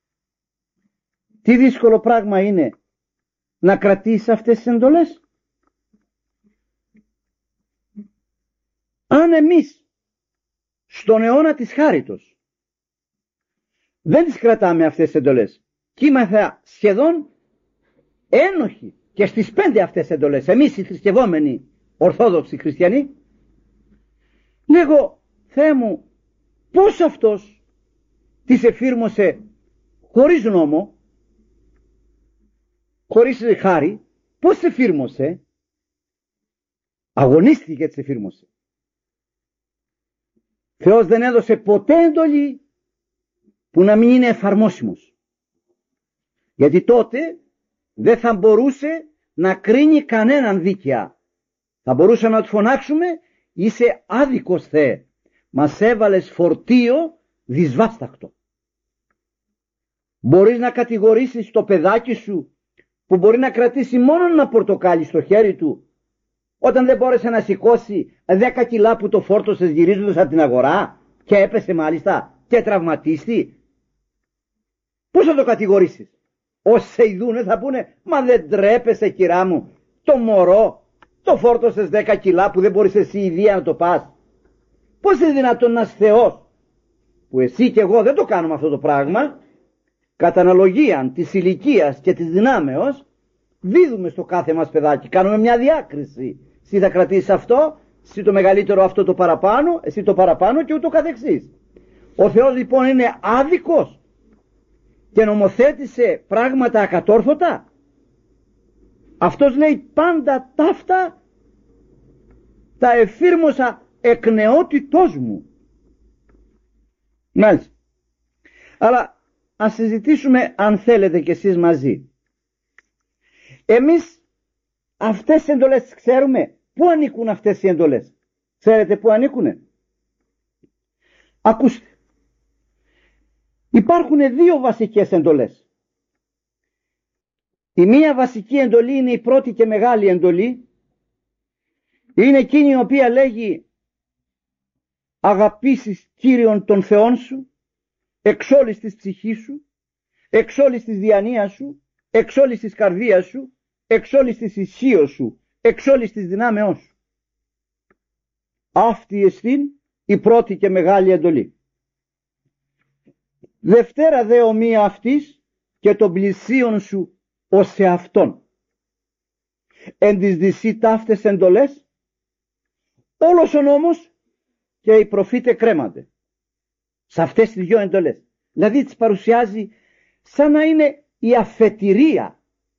τι δύσκολο πράγμα είναι να κρατήσει αυτές τις εντολές? Αν εμείς στον αιώνα της χάριτος δεν τις κρατάμε αυτές τις εντολές και είμαστε σχεδόν ένοχοι και στις 5 αυτές εντολές, εμείς οι θρησκευόμενοι ορθόδοξοι χριστιανοί, λέγω, Θεέ μου, πώς αυτός τις εφήρμοσε χωρίς νόμο, χωρίς χάρη, πώς τις εφήρμοσε? Αγωνίστηκε και τις εφήρμοσε. Θεός δεν έδωσε ποτέ εντολή που να μην είναι εφαρμόσιμος, γιατί τότε δεν θα μπορούσε να κρίνει κανέναν δίκαια. Θα μπορούσαμε να του φωνάξουμε, είσαι άδικος Θεέ, μας έβαλες φορτίο δυσβάστακτο. Μπορείς να κατηγορήσεις το παιδάκι σου που μπορεί να κρατήσει μόνο ένα πορτοκάλι στο χέρι του, όταν δεν μπόρεσε να σηκώσει 10 κιλά που το φόρτωσες γυρίζοντας από την αγορά και έπεσε μάλιστα και τραυματίστη? Πώς θα το κατηγορήσεις? Όσοι σε ειδούνε θα πούνε, μα δεν τρέπεσαι κυρά μου, το μωρό το φόρτωσες 10 κιλά που δεν μπορείς εσύ ιδία να το πας. Πώς είναι δυνατόν ένας Θεός, που εσύ και εγώ δεν το κάνουμε αυτό το πράγμα, κατά αναλογία της ηλικίας και της δυνάμεως, δίδουμε στο κάθε μας παιδάκι, κάνουμε μια διάκριση. Εσύ θα κρατήσεις αυτό, εσύ το μεγαλύτερο αυτό το παραπάνω, εσύ το παραπάνω και ούτω καθεξής. Ο Θεός λοιπόν είναι άδικος και νομοθέτησε πράγματα ακατόρθωτα? Αυτός λέει πάντα ταύτα τα εφήρμοσα εκ νεότητός μου. Μάλιστα. Αλλά ας συζητήσουμε, αν θέλετε κι εσείς μαζί. Εμείς αυτές τις εντολές τις ξέρουμε? Πού ανήκουν αυτές οι εντολές? Ξέρετε πού ανήκουνε? Ακούστε. Υπάρχουν 2 βασικές εντολές. Η μία βασική εντολή είναι η πρώτη και μεγάλη εντολή. Είναι εκείνη η οποία λέγει αγαπήσεις Κύριον τον Θεόν σου εξ όλης της ψυχής σου, εξ όλης της διανοίας σου, εξ όλης της καρδίας σου, εξ όλης της ισχύως σου, εξ όλης της δυνάμεώς σου. Αυτή εστίν η πρώτη και μεγάλη εντολή. Δευτέρα δε ομοία αυτής και των πλησίων σου ως εαυτόν. Εν της δυσί ταύτες εντολές, όλος ο νόμος και οι προφήτε κρέμανται. Σε αυτές τις 2 εντολές. Δηλαδή τις παρουσιάζει σαν να είναι η αφετηρία.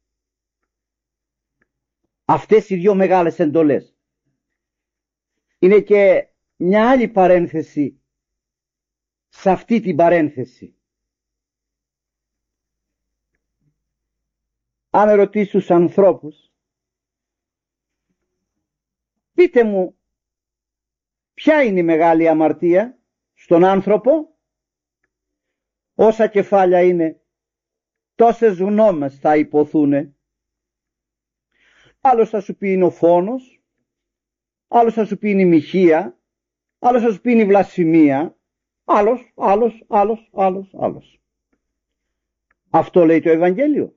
Αυτές οι 2 μεγάλες εντολές. Είναι και μια άλλη παρένθεση σε αυτή την παρένθεση. Αν ρωτήσω τους ανθρώπους, πείτε μου ποια είναι η μεγάλη αμαρτία στον άνθρωπο? Όσα κεφάλια είναι, τόσες γνώμες θα υποθούνε. Άλλος θα σου πει είναι ο φόνος, άλλος θα σου πει είναι η μοιχεία, άλλος θα σου πει είναι η βλασφημία, άλλος. Αυτό λέει το Ευαγγέλιο.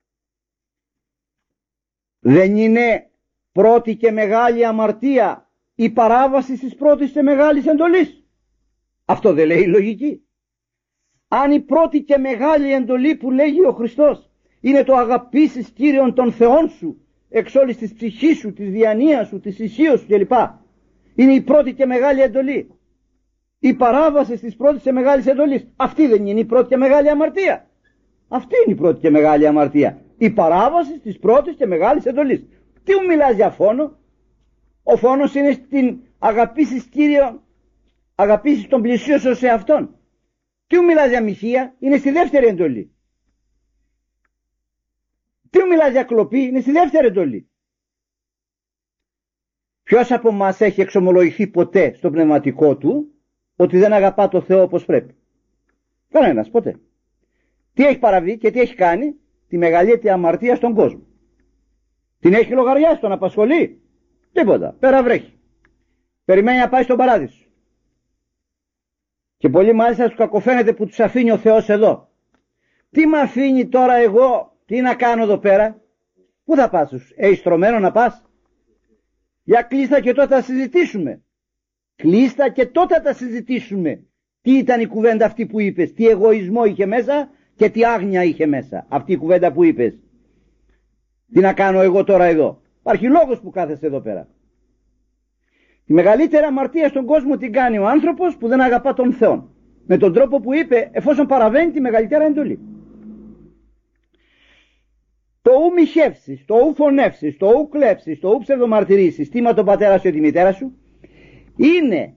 Δεν είναι πρώτη και μεγάλη αμαρτία η παράβαση της πρώτης και μεγάλης εντολής? Αυτό δεν λέει η λογική? Αν η πρώτη και μεγάλη εντολή που λέγει ο Χριστός είναι το αγαπήσεις Κύριον τον Θεόν σου εξ όλης της ψυχής σου, της διανοίας σου, της ισχύως σου κλπ. Είναι η πρώτη και μεγάλη εντολή. Η παράβαση της πρώτης και μεγάλης εντολής, αυτή δεν είναι η πρώτη και μεγάλη αμαρτία? Αυτή είναι η πρώτη και μεγάλη αμαρτία. Η παράβαση της πρώτης και μεγάλης εντολής. Τι μου μιλάς για φόνο? Ο φόνος είναι στην αγαπήσεις Κύριον, αγαπήσεις τον πλησίο σου σε αυτόν. Τι μου μιλάς για μοιχεία? Είναι στη δεύτερη εντολή. Τι μου μιλάς για κλοπή? Είναι στη δεύτερη εντολή. Ποιος από μας έχει εξομολογηθεί ποτέ στο πνευματικό του ότι δεν αγαπά το Θεό όπως πρέπει? Κανένας ποτέ. Τι έχει παραβεί και τι έχει κάνει? Τη μεγαλύτερη αμαρτία στον κόσμο. Την έχει λογαριάσει, τον απασχολεί? Τίποτα. Πέρα βρέχει. Περιμένει να πάει στον παράδεισο. Και πολύ μάλιστα τους κακοφαίνεται που τους αφήνει ο Θεός εδώ. Τι με αφήνει τώρα εγώ, τι να κάνω εδώ πέρα? Πού θα πας? Έχεις στρωμένο να πας? Για κλείστα και τότε θα συζητήσουμε. Κλείστα και τότε θα τα συζητήσουμε. Τι ήταν η κουβέντα αυτή που είπες, τι εγωισμό είχε μέσα και τι άγνοια είχε μέσα αυτή η κουβέντα που είπες. Τι να κάνω εγώ τώρα εδώ? Υπάρχει λόγος που κάθεσαι εδώ πέρα. Η μεγαλύτερη αμαρτία στον κόσμο την κάνει ο άνθρωπος που δεν αγαπά τον Θεό, με τον τρόπο που είπε, εφόσον παραβαίνει τη μεγαλύτερη εντολή. Το ου μοιχεύσεις, το ου φωνεύσεις, το ου κλέψεις, το ου ψευδομαρτυρήσεις, τίμα τον πατέρα σου και τη μητέρα σου, είναι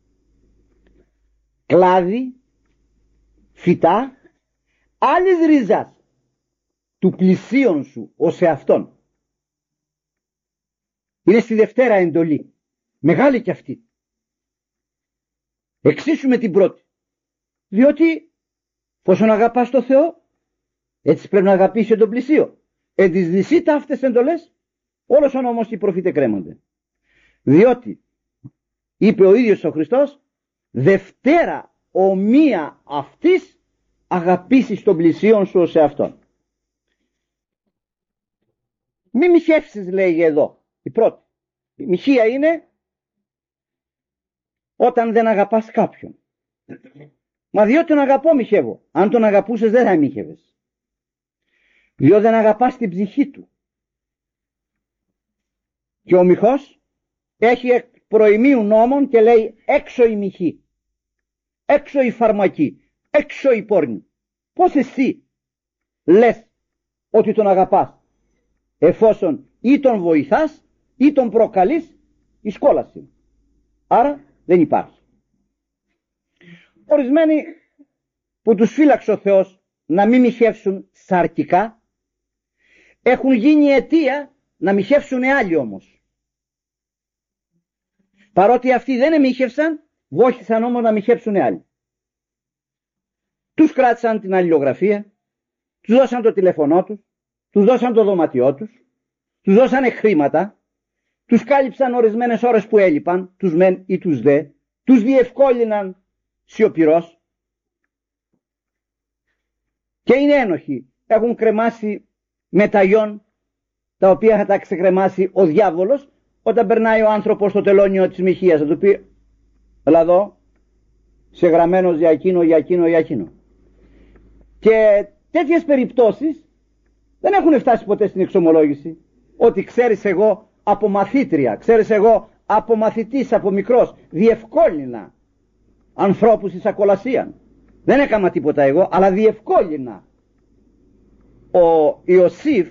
κλάδι, φυτά, άλλης ρίζας του πλησίον σου ως εαυτόν. Είναι στη Δευτέρα εντολή, μεγάλη κι αυτή. Εξίσου με την πρώτη. Διότι πόσον αγαπάς το Θεό, έτσι πρέπει να αγαπήσει τον πλησίο. Εν της δυσίτα αυτές εντολές, όλος ο νόμος και οι προφήτε κρέμονται. Διότι είπε ο ίδιος ο Χριστός, Δευτέρα ομοία αυτής αγαπήσεις τον πλησίον σου ως εαυτόν. Μη μοιχεύσεις, λέγει εδώ η πρώτη. Η μοιχεία είναι όταν δεν αγαπάς κάποιον. Μα διότι τον αγαπώ μοιχεύω. Αν τον αγαπούσες δεν θα μοιχεύες. Διότι δεν αγαπάς την ψυχή του. Και ο μοιχός έχει προημίου νόμων και λέει έξω η μοιχή, έξω η φαρμακή, έξω η πόρνη. Πώς εσύ λες ότι τον αγαπάς, εφόσον ή τον βοηθάς ή τον προκαλείς εις κόλαση? Άρα δεν υπάρχει. Ορισμένοι που τους φύλαξε ο Θεός να μην μοιχεύσουν σαρκικά, έχουν γίνει αιτία να μοιχεύσουν άλλοι όμως. Παρότι αυτοί δεν εμίχευσαν, βόηθησαν όμως να μοιχεύσουν άλλοι. Τους κράτησαν την αλληλογραφία, τους δώσαν το τηλεφωνό τους, τους δώσαν το δωματιό τους, τους δώσανε χρήματα, τους κάλυψαν ορισμένες ώρες που έλειπαν, τους μεν ή τους δε, τους διευκόλυναν σιωπηρός και είναι ένοχοι. Έχουν κρεμάσει μεταγιόν τα οποία θα τα ξεκρεμάσει ο διάβολος όταν περνάει ο άνθρωπος στο τελώνιο της μοιχείας. Θα του πει, έλα εδώ, σε γραμμένος για εκείνο, για εκείνο, για εκείνο. Και τέτοιες περιπτώσεις δεν έχουν φτάσει ποτέ στην εξομολόγηση. Ότι ξέρεις, εγώ από μαθήτρια, ξέρεις, εγώ από μαθητής, από μικρός, διευκόλυνα ανθρώπους εις ακολασίαν. Δεν έκανα τίποτα εγώ, αλλά διευκόλυνα. Ο Ιωσήφ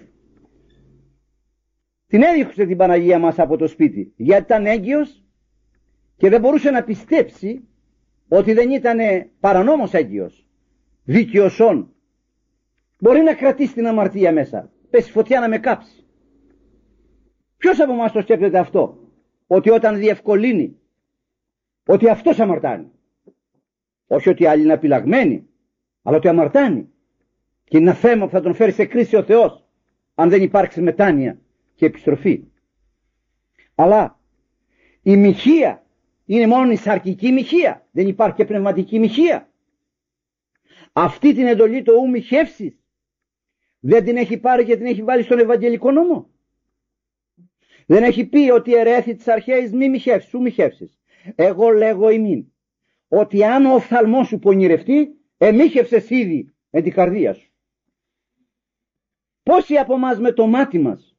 την έδιωξε την Παναγία μας από το σπίτι, γιατί ήταν έγκυος και δεν μπορούσε να πιστέψει ότι δεν ήταν παρανόμος έγκυος, δίκαιος. Μπορεί να κρατήσει την αμαρτία μέσα, πέσει φωτιά να με κάψει. Ποιος από εμάς το σκέφτεται αυτό, ότι όταν διευκολύνει, ότι αυτός αμαρτάνει? Όχι ότι άλλοι είναι απειλαγμένοι, αλλά ότι αμαρτάνει. Και είναι ένα θέμα που θα τον φέρει σε κρίση ο Θεός, αν δεν υπάρξει μετάνοια και επιστροφή. Αλλά η μοιχεία είναι μόνο η σαρκική μοιχεία, δεν υπάρχει και πνευματική μοιχεία. Αυτή την εντολή, το ου μοιχεύσεις, δεν την έχει πάρει και την έχει βάλει στον Ευαγγελικό νόμο? Δεν έχει πει ότι ερέθη της αρχαίας μη μοιχεύσεις, ου μοιχεύσεις? Εγώ λέγω ημίν, ότι αν ο οφθαλμός σου πονηρευτεί, εμίχευσες ήδη με την καρδία σου. Πόσοι από μας με το μάτι μας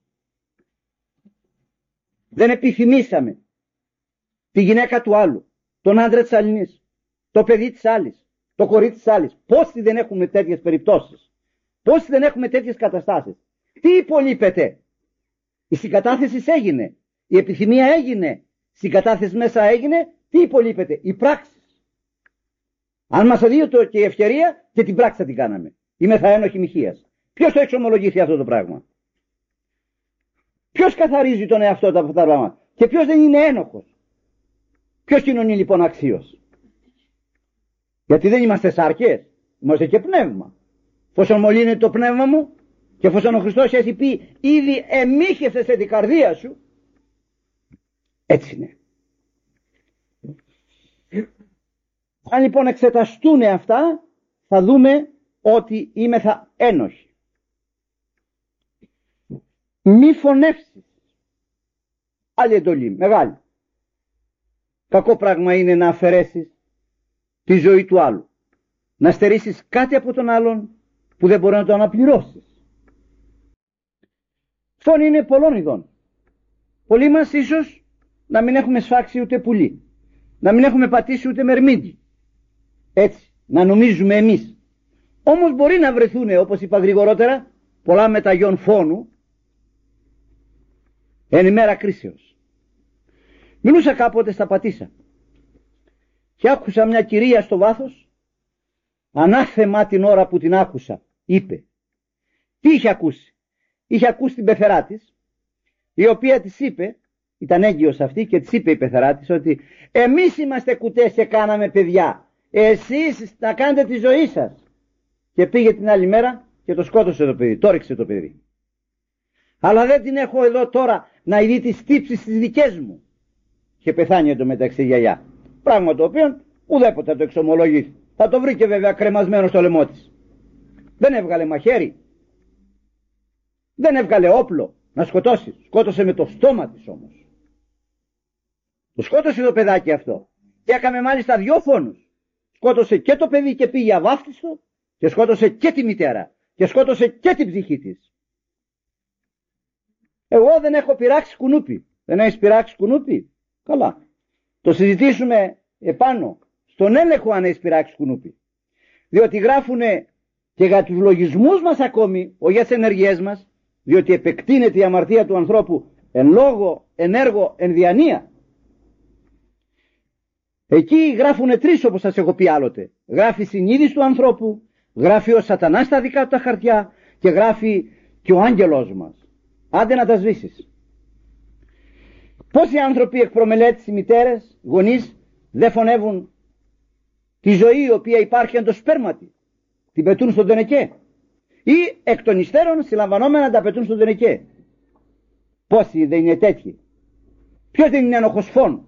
δεν επιθυμήσαμε τη γυναίκα του άλλου, τον άντρα της αλληνής, το παιδί της άλλης, το κορίτσι της άλλης? Πόσοι δεν έχουμε τέτοιες περιπτώσεις? Πόσοι δεν έχουμε τέτοιες καταστάσεις? Τι υπολείπεται? Η συγκατάθεση έγινε, η επιθυμία έγινε, συγκατάθεση μέσα έγινε. Τι υπολείπεται? Η πράξη. Αν μας αδίωτο και η ευκαιρία, και την πράξη θα την κάναμε. Είμαι θα ένοχη μοιχείας. Ποιος το εξομολογηθεί αυτό το πράγμα? Ποιος καθαρίζει τον εαυτό του από αυτά τα πράγματα? Και ποιος δεν είναι ένοχος? Ποιος κοινωνεί λοιπόν αξίως? Γιατί δεν είμαστε σάρκες, είμαστε και πνεύμα. Εφόσον μολύνεται το πνεύμα μου και εφόσον ο Χριστός έχει πει ήδη εμίχεσαι σε την καρδία σου, έτσι είναι. Αν λοιπόν εξεταστούν αυτά, θα δούμε ότι είμεθα ένοχοι. Μη φωνεύσεις. Άλλη εντολή, μεγάλη. Κακό πράγμα είναι να αφαιρέσεις τη ζωή του άλλου, να στερήσεις κάτι από τον άλλον που δεν μπορεί να το αναπληρώσεις. Φόνοι είναι πολλών ειδών. Πολλοί μας ίσως να μην έχουμε σφάξει ούτε πουλί, να μην έχουμε πατήσει ούτε μερμήντι, έτσι να νομίζουμε εμείς. Όμως μπορεί να βρεθούν, όπως είπα γρηγορότερα, πολλά μεταγιών φόνου εν ημέρα κρίσεως. Μιλούσα κάποτε στα Πατήσσα και άκουσα μια κυρία στο βάθος, ανάθεμα την ώρα που την άκουσα, είπε. Τι είχε ακούσει? Είχε ακούσει την πεθερά της, η οποία της είπε, ήταν έγκυος αυτή, και της είπε η πεθερά της ότι εμείς είμαστε κουτές και κάναμε παιδιά, εσείς να κάνετε τη ζωή σας. Και πήγε την άλλη μέρα και το σκότωσε το παιδί, το ρίξε το παιδί. Αλλά δεν την έχω εδώ τώρα να ειδεί τις τύψεις τις δικές μου. Και πεθάνει εντωμεταξύ η γιαγιά. Πράγμα το οποίο ουδέποτε θα το εξομολογήσει. Θα το βρήκε βέβαια κρεμασμένο στο λαιμό της. Δεν έβγαλε μαχαίρι, δεν έβγαλε όπλο να σκοτώσει. Σκότωσε με το στόμα της όμως. Το σκότωσε το παιδάκι αυτό. Και έκαμε μάλιστα 2 φόνους. Σκότωσε και το παιδί και πήγε αβάφτιστο, και σκότωσε και τη μητέρα, και σκότωσε και την ψυχή της. Εγώ δεν έχω πειράξει κουνούπι. Δεν έχεις πειράξει κουνούπι? Καλά. Το συζητήσουμε επάνω στον έλεγχο αν έχεις πειράξει κουνούπι. Διότι γράφουνε και για τους λογισμούς μας ακόμη, όχι για τις ενεργειές μας, διότι επεκτείνεται η αμαρτία του ανθρώπου εν λόγω, εν έργο, εν διανία. Εκεί γράφουνε 3, όπως σας έχω πει άλλοτε. Γράφει η συνείδηση του ανθρώπου, γράφει ο σατανάς στα δικά του τα χαρτιά και γράφει και ο άγγελός μας. Άντε να τα σβήσεις. Πόσοι άνθρωποι εκ προμελέτης, οι μητέρες, γονείς, δεν φωνεύουν τη ζωή η οποία υπάρχει εν το σπέρματι, την πετούν στον τενεκέ, ή εκ των υστέρων συλλαμβανόμενα τα πετούν στον τενεκέ. Πόσοι δεν είναι τέτοιοι? Ποιος δεν είναι ένοχος φόνου?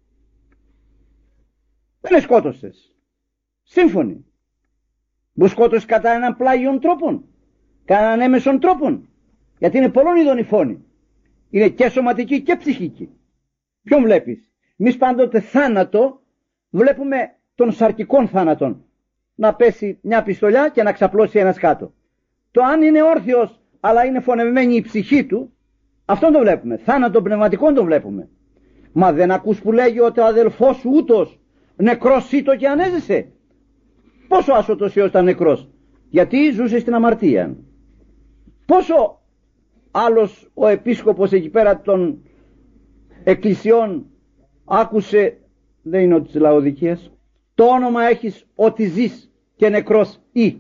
Δεν σκότωσες. Σύμφωνοι. Μου σκότωσες κατά έναν πλάγιον τρόπον, κατά έναν έμεσον τρόπον. Γιατί είναι πολλών ειδών οι φόνοι. Είναι και σωματική και ψυχική. Ποιον βλέπεις? Εμείς πάντοτε θάνατο βλέπουμε των σαρκικών θάνατων. Να πέσει μια πιστολιά και να ξαπλώσει ένας κάτω. Το αν είναι όρθιος αλλά είναι φωνευμένη η ψυχή του, αυτόν το βλέπουμε. Θάνατο πνευματικών το βλέπουμε. Μα δεν ακούς που λέγει ότι ο αδελφός σου ούτως νεκρός ήτο και ανέζησε? Πόσο άσωτος Υιός ήταν νεκρός? Γιατί ζούσε στην αμαρτία. Πόσο άλλος ο επίσκοπος εκεί πέρα των εκκλησιών άκουσε, δεν είναι ότι της Λαοδικίας, το όνομα έχεις ότι ζεις και νεκρός ή.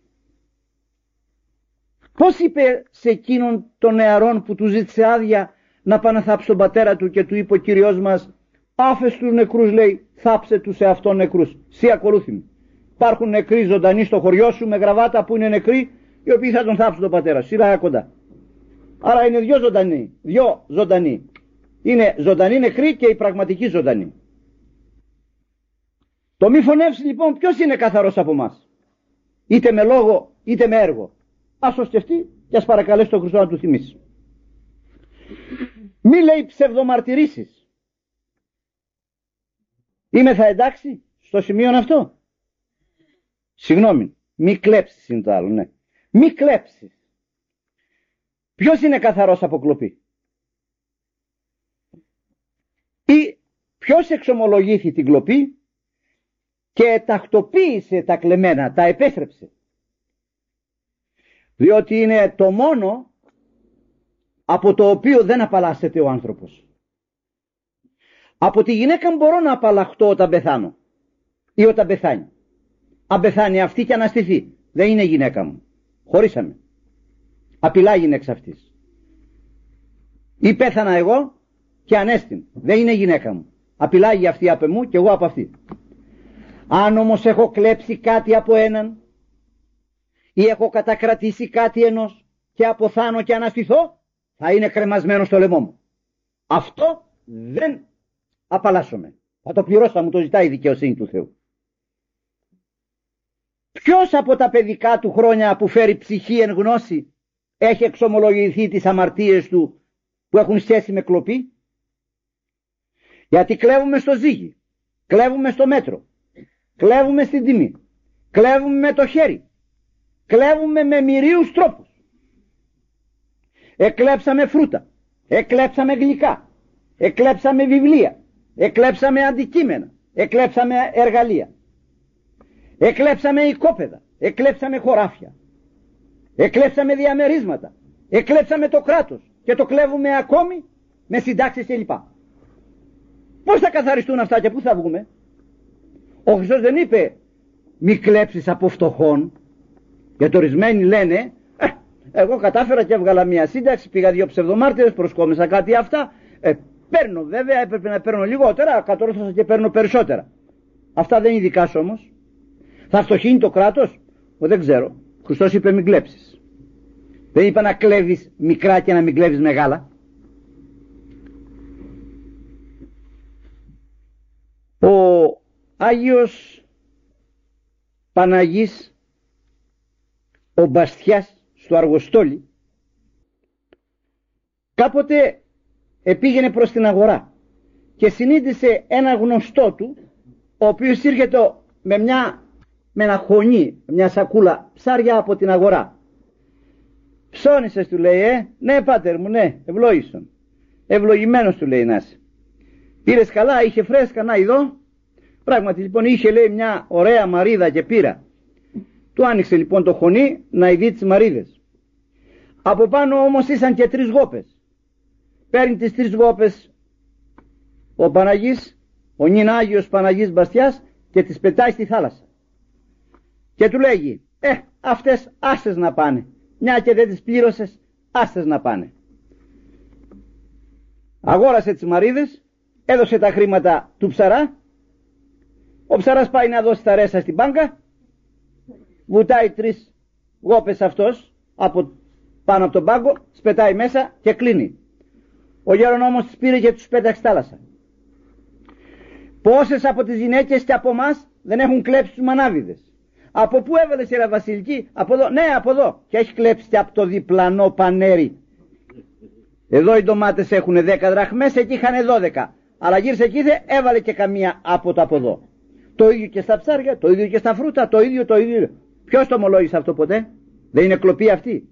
Πώς είπε σε εκείνον τον νεαρόν που του ζήτησε άδεια να πάει να θάψει τον πατέρα του και του είπε ο Κύριος μας, άφες τους νεκρούς, λέει, θάψε τους εαυτόν νεκρούς, σύ ακολούθημη. Υπάρχουν νεκροί ζωντανοί στο χωριό σου με γραβάτα που είναι νεκροί, οι οποίοι θα τον θάψουν τον πατέρα σου, σειρά κοντά. Άρα είναι 2 ζωντανοί, 2 ζωντανοί. Είναι ζωντανοί νεκροί και οι πραγματικοί ζωντανοί. Το μη φωνεύσει λοιπόν ποιος είναι καθαρός από μας? Είτε με λόγο είτε με έργο. Ας το σκεφτεί και ας παρακαλέσει τον Χριστό να του θυμίσει. Μη λέει ψευδομαρτυρήσεις. Είμαι θα εντάξει στο σημείο αυτό? Συγγνώμη, μη κλέψεις είναι το άλλο, ναι. Μη κλέψεις. Ποιος είναι καθαρός από κλοπή? Ή ποιος εξομολογήθη την κλοπή και τακτοποίησε τα κλεμμένα, τα επέστρεψε? Διότι είναι το μόνο από το οποίο δεν απαλλάσσεται ο άνθρωπος. Από τη γυναίκα μπορώ να απαλλαχτώ όταν πεθάνω ή όταν πεθάνει. Αν πεθάνει αυτή και αναστηθεί, δεν είναι γυναίκα μου. Χωρίσαμε. Απειλάγινε εξ αυτής. Ή πέθανα εγώ και ανέστην, δεν είναι γυναίκα μου. Απειλάγει αυτή από μου και εγώ από αυτή. Αν όμως έχω κλέψει κάτι από έναν ή έχω κατακρατήσει κάτι ενός και αποθάνω και αναστηθώ, θα είναι κρεμασμένο στο λαιμό μου. Αυτό δεν απαλλάσσομαι. Θα το πληρώσω, θα μου το ζητάει η δικαιοσύνη του Θεού. Ποιος από τα παιδικά του χρόνια που φέρει ψυχή εν γνώση έχει εξομολογηθεί τις αμαρτίες του που έχουν σχέση με κλοπή? Γιατί κλέβουμε στο ζύγι, κλέβουμε στο μέτρο, κλέβουμε στην τιμή, κλέβουμε με το χέρι, κλέβουμε με μυρίους τρόπους. Εκλέψαμε φρούτα, εκλέψαμε γλυκά, εκλέψαμε βιβλία, εκλέψαμε αντικείμενα, εκλέψαμε εργαλεία, εκλέψαμε οικόπεδα, εκλέψαμε χωράφια, εκλέψαμε διαμερίσματα, εκλέψαμε το κράτος και το κλέβουμε ακόμη με συντάξεις κλπ. Πώς θα καθαριστούν αυτά και πού θα βγούμε? Ο Χριστός δεν είπε μη κλέψεις από φτωχών, γιατί ορισμένοι λένε εγώ κατάφερα και έβγαλα μια σύνταξη, πήγα 2 ψευδομάρτυρες, προσκόμισα κάτι αυτά, παίρνω βέβαια, έπρεπε να παίρνω λιγότερα, κατόρθωσα και παίρνω περισσότερα. Αυτά δεν είναι δικά σου όμως. Θα φτωχύνει το κράτος? Δεν ξέρω. Ο Χριστός είπε μην κλέψεις. Δεν είπε να κλέβεις μικρά και να μην κλέβεις μεγάλα. Ο Άγιος Παναγής ο Μπαστιάς στο Αργοστόλι κάποτε επήγαινε προς την αγορά και συνείδησε ένα γνωστό του, ο οποίος έρχεται με ένα χωνί, μια σακούλα ψάρια από την αγορά. Ψώνισες, του λέει, ναι πάτερ μου, ναι, ευλόγησον. Ευλογημένος, του λέει, να είσαι. Πήρες καλά, είχε φρέσκα, να εδώ. Πράγματι λοιπόν είχε, λέει, μια ωραία μαρίδα και πήρα. Του άνοιξε λοιπόν το χωνί να ειδεί τις μαρίδες. Από πάνω όμως ήσαν και 3 γόπες. Παίρνει τις 3 γόπες ο Παναγής, ο νυν Άγιος Παναγής Μπαστιάς, και τις πετάει στη θάλασσα. Και του λέγει, αυτές άστες να πάνε. Μια και δεν τις πλήρωσες, άστες να πάνε. Αγόρασε τις μαρίδες, έδωσε τα χρήματα του ψαρά. Ο ψαράς πάει να δώσει τα ρέσα στην μπάνκα, βουτάει 3 γόπες αυτός πάνω από τον πάγκο, σπετάει μέσα και κλείνει. Ο γέρον όμως τις πήρε και τους πέταξε στη θάλασσα. Πόσες από τις γυναίκες και από εμάς δεν έχουν κλέψει τους μανάβιδες? Από πού έβαλες, η Βασιλική? Από εδώ? Ναι, από εδώ. Και έχει κλέψει και από το διπλανό πανέρι. Εδώ οι ντομάτες έχουν 10 δραχμές, εκεί είχαν 12. Αλλά γύρισε εκεί, έβαλε και καμία από εδώ. Το ίδιο και στα ψάρια, το ίδιο και στα φρούτα, το ίδιο. Ποιος το ομολόγησε αυτό ποτέ? Δεν είναι κλοπή αυτή?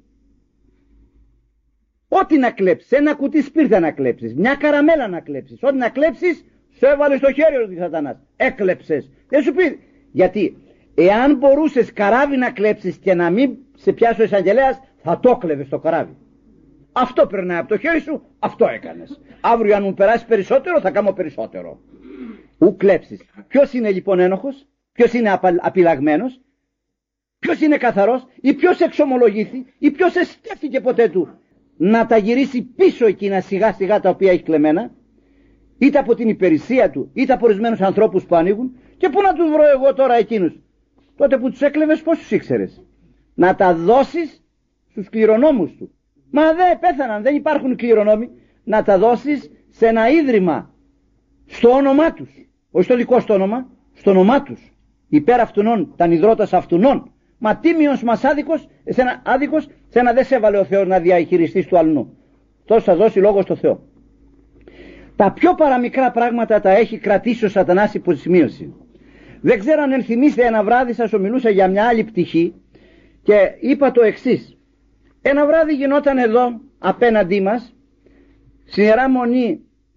Ό,τι να κλέψεις, ένα κουτί σπίρτα να κλέψεις, μια καραμέλα να κλέψεις, ό,τι να κλέψεις, σου έβαλε στο χέρι ο Σατανάς. Έκλεψες. Δεν σου πει. Γιατί εάν μπορούσες καράβι να κλέψεις και να μην σε πιάσει ο εισαγγελέας, θα το κλέβες το καράβι. Αυτό περνάει από το χέρι σου, αυτό έκανες. Αύριο αν μου περάσει περισσότερο, θα κάνω περισσότερο. Ου κλέψεις. Ποιος είναι λοιπόν ένοχος? Ποιος είναι απειλαγμένος? Ποιος είναι καθαρός? Ή ποιος εξομολογήθη? Ή ποιος εστέφθηκε ποτέ του να τα γυρίσει πίσω εκείνα σιγά σιγά τα οποία έχει κλεμμένα? Είτε από την υπηρεσία του, είτε από ορισμένους ανθρώπους που ανοίγουν. Και πού να τους βρω εγώ τώρα εκείνους? Τότε που τους έκλεβες, πώς τους ήξερες? Να τα δώσεις στους κληρονόμους του. Μα δεν πέθαναν, δεν υπάρχουν κληρονόμοι. Να τα δώσεις σε ένα ίδρυμα στο όνομά τους. Όχι στο δικό στο όνομα, στο όνομά τους. Υπέρ αυτουνών, τα νηδρότας αυτουνών. Μα τίμιος μας άδικος, σένα δεν σε έβαλε ο Θεός να διαχειριστείς του αλλού. Τόσο θα δώσει λόγο στο Θεό. Τα πιο παραμικρά πράγματα τα έχει κρατήσει ο Σατανάς υποσημείωση. Δεν ξέρω αν ενθυμίστε, ένα βράδυ σας ομιλούσα για μια άλλη πτυχή και είπα το εξής. Ένα βράδυ γινόταν εδώ απέναντί μας, στην Ιερά Μονή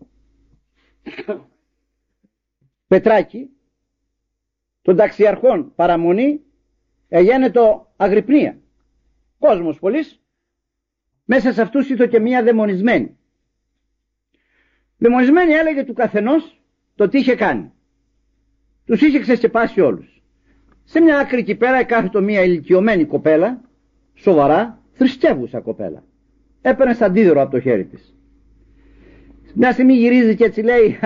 Πετράκη, των ταξιαρχών παραμονή, έγινε Αγρυπνία. Κόσμος πολύς, μέσα σε αυτούς είδω και μια δαιμονισμένη. Δαιμονισμένη έλεγε του καθενός το τι είχε κάνει. Τους είχε ξεσκεπάσει όλους. Σε μια άκρη εκεί πέρα εκάθετο μια ηλικιωμένη κοπέλα, σοβαρά, θρησκεύουσα κοπέλα. Έπαιρνε σαν αντίδωρο από το χέρι της. Μια στιγμή γυρίζει και έτσι λέει,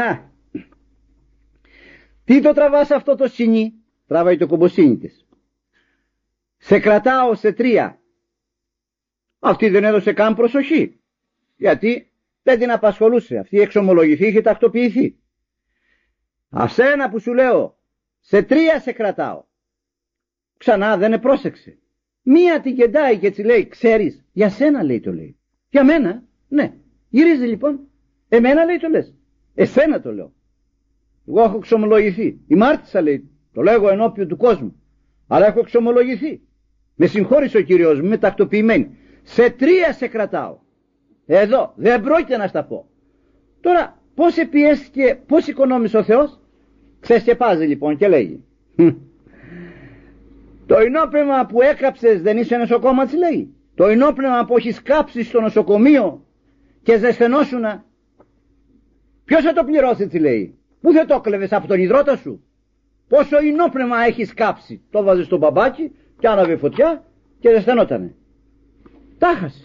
τι το τραβάς αυτό το σινί? Τραβάει το κομποσίνι της. Σε κρατάω σε 3. Αυτή δεν έδωσε καν προσοχή. Γιατί δεν την απασχολούσε. Αυτή εξομολογηθεί, είχε τακτοποιηθεί. Ασένα που σου λέω, σε 3 σε κρατάω. Ξανά δεν επρόσεξε. Μία την κεντάει και έτσι λέει, ξέρεις, για σένα λέει το λέει. Για μένα, ναι. Γυρίζει λοιπόν. Εμένα λέει το λες. Εσένα το λέω. Εγώ έχω εξομολογηθεί. Ημάρτησα, λέει, το λέγω ενώπιον του κόσμου. Αλλά έχω εξομολογηθεί. Με συγχώρησε ο Κύριος μου, είμαι τακτοποιημένη. Σε 3 σε κρατάω. Εδώ, δεν πρόκειται να στα πω. Τώρα, πώς επιέστηκε, πώς οικονόμησε ο Θεός? Ξεσκεπάζει λοιπόν και λέγει. Το ενόπνευμα που έκαψες δεν είσαι νοσοκόμα, της λέει. Το ενόπνευμα που έχεις κάψει στο νοσοκομείο και ζεσθενόσουνα, ποιος θα το πληρώσει, της λέει. Πού θα το κλέβες, από τον ιδρώτα σου? Πόσο ενόπνευμα έχεις κάψει? Το βάζεις στο μπαμπάκι και άναβε φωτιά και ζεσθενότανε. Τάχασε.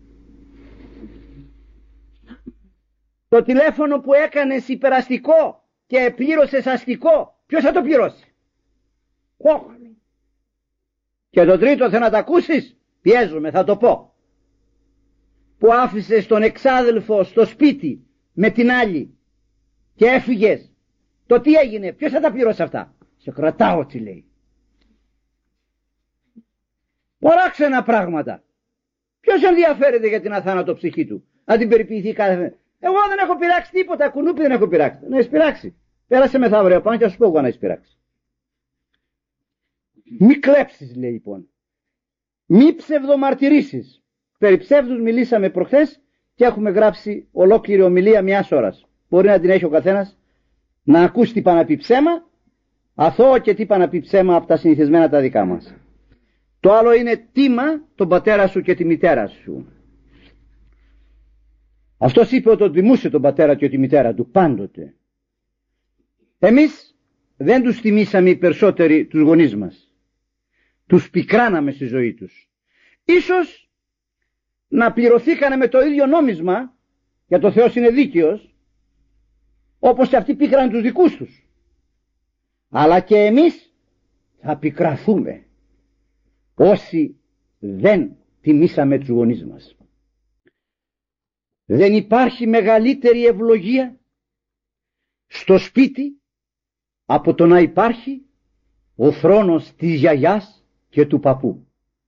Το τηλέφωνο που έκανες υπεραστικό και πλήρωσες αστικό, ποιος θα το πληρώσει? Και το τρίτο, θα να τα ακούσεις? Πιέζομαι, θα το πω. Που άφησες τον εξάδελφο στο σπίτι με την άλλη και έφυγες. Το τι έγινε, ποιος θα τα πληρώσει αυτά? Σε κρατάω, τι λέει. Παράξενα πράγματα. Ποιος ενδιαφέρεται για την αθάνατο ψυχή του? Να την περιποιηθεί κάθε μέρα. Εγώ δεν έχω πειράξει τίποτα, κουνούπι δεν έχω πειράξει. Να έχεις πειράξει. Πέρασε μεθαύριο πάνω και θα σου πω εγώ να έχεις πειράξει. Μη κλέψεις, λέει λοιπόν. Μη ψευδομαρτυρήσεις. Περί ψεύδους μιλήσαμε προχθές και έχουμε γράψει ολόκληρη ομιλία 1 ώρας. Μπορεί να την έχει ο καθένας να ακούσει τι είπα να πει ψέμα, αθώο και τι είπα να πει ψέμα από τα συνηθισμένα τα δικά μας. Το άλλο είναι τίμα τον πατέρα σου και τη μητέρα σου. Αυτός είπε ότι τιμούσε τον πατέρα και τη μητέρα του πάντοτε. Εμείς δεν τους τιμήσαμε οι περισσότεροι τους γονείς μας. Τους πικράναμε στη ζωή τους. Ίσως να πληρωθήκανε με το ίδιο νόμισμα, για το Θεός είναι δίκαιος, όπως και αυτοί πίκραν τους δικούς τους. Αλλά και εμείς θα πικραθούμε όσοι δεν τιμήσαμε τους γονείς μας. Δεν υπάρχει μεγαλύτερη ευλογία στο σπίτι από το να υπάρχει ο θρόνος της γιαγιάς και του παππού.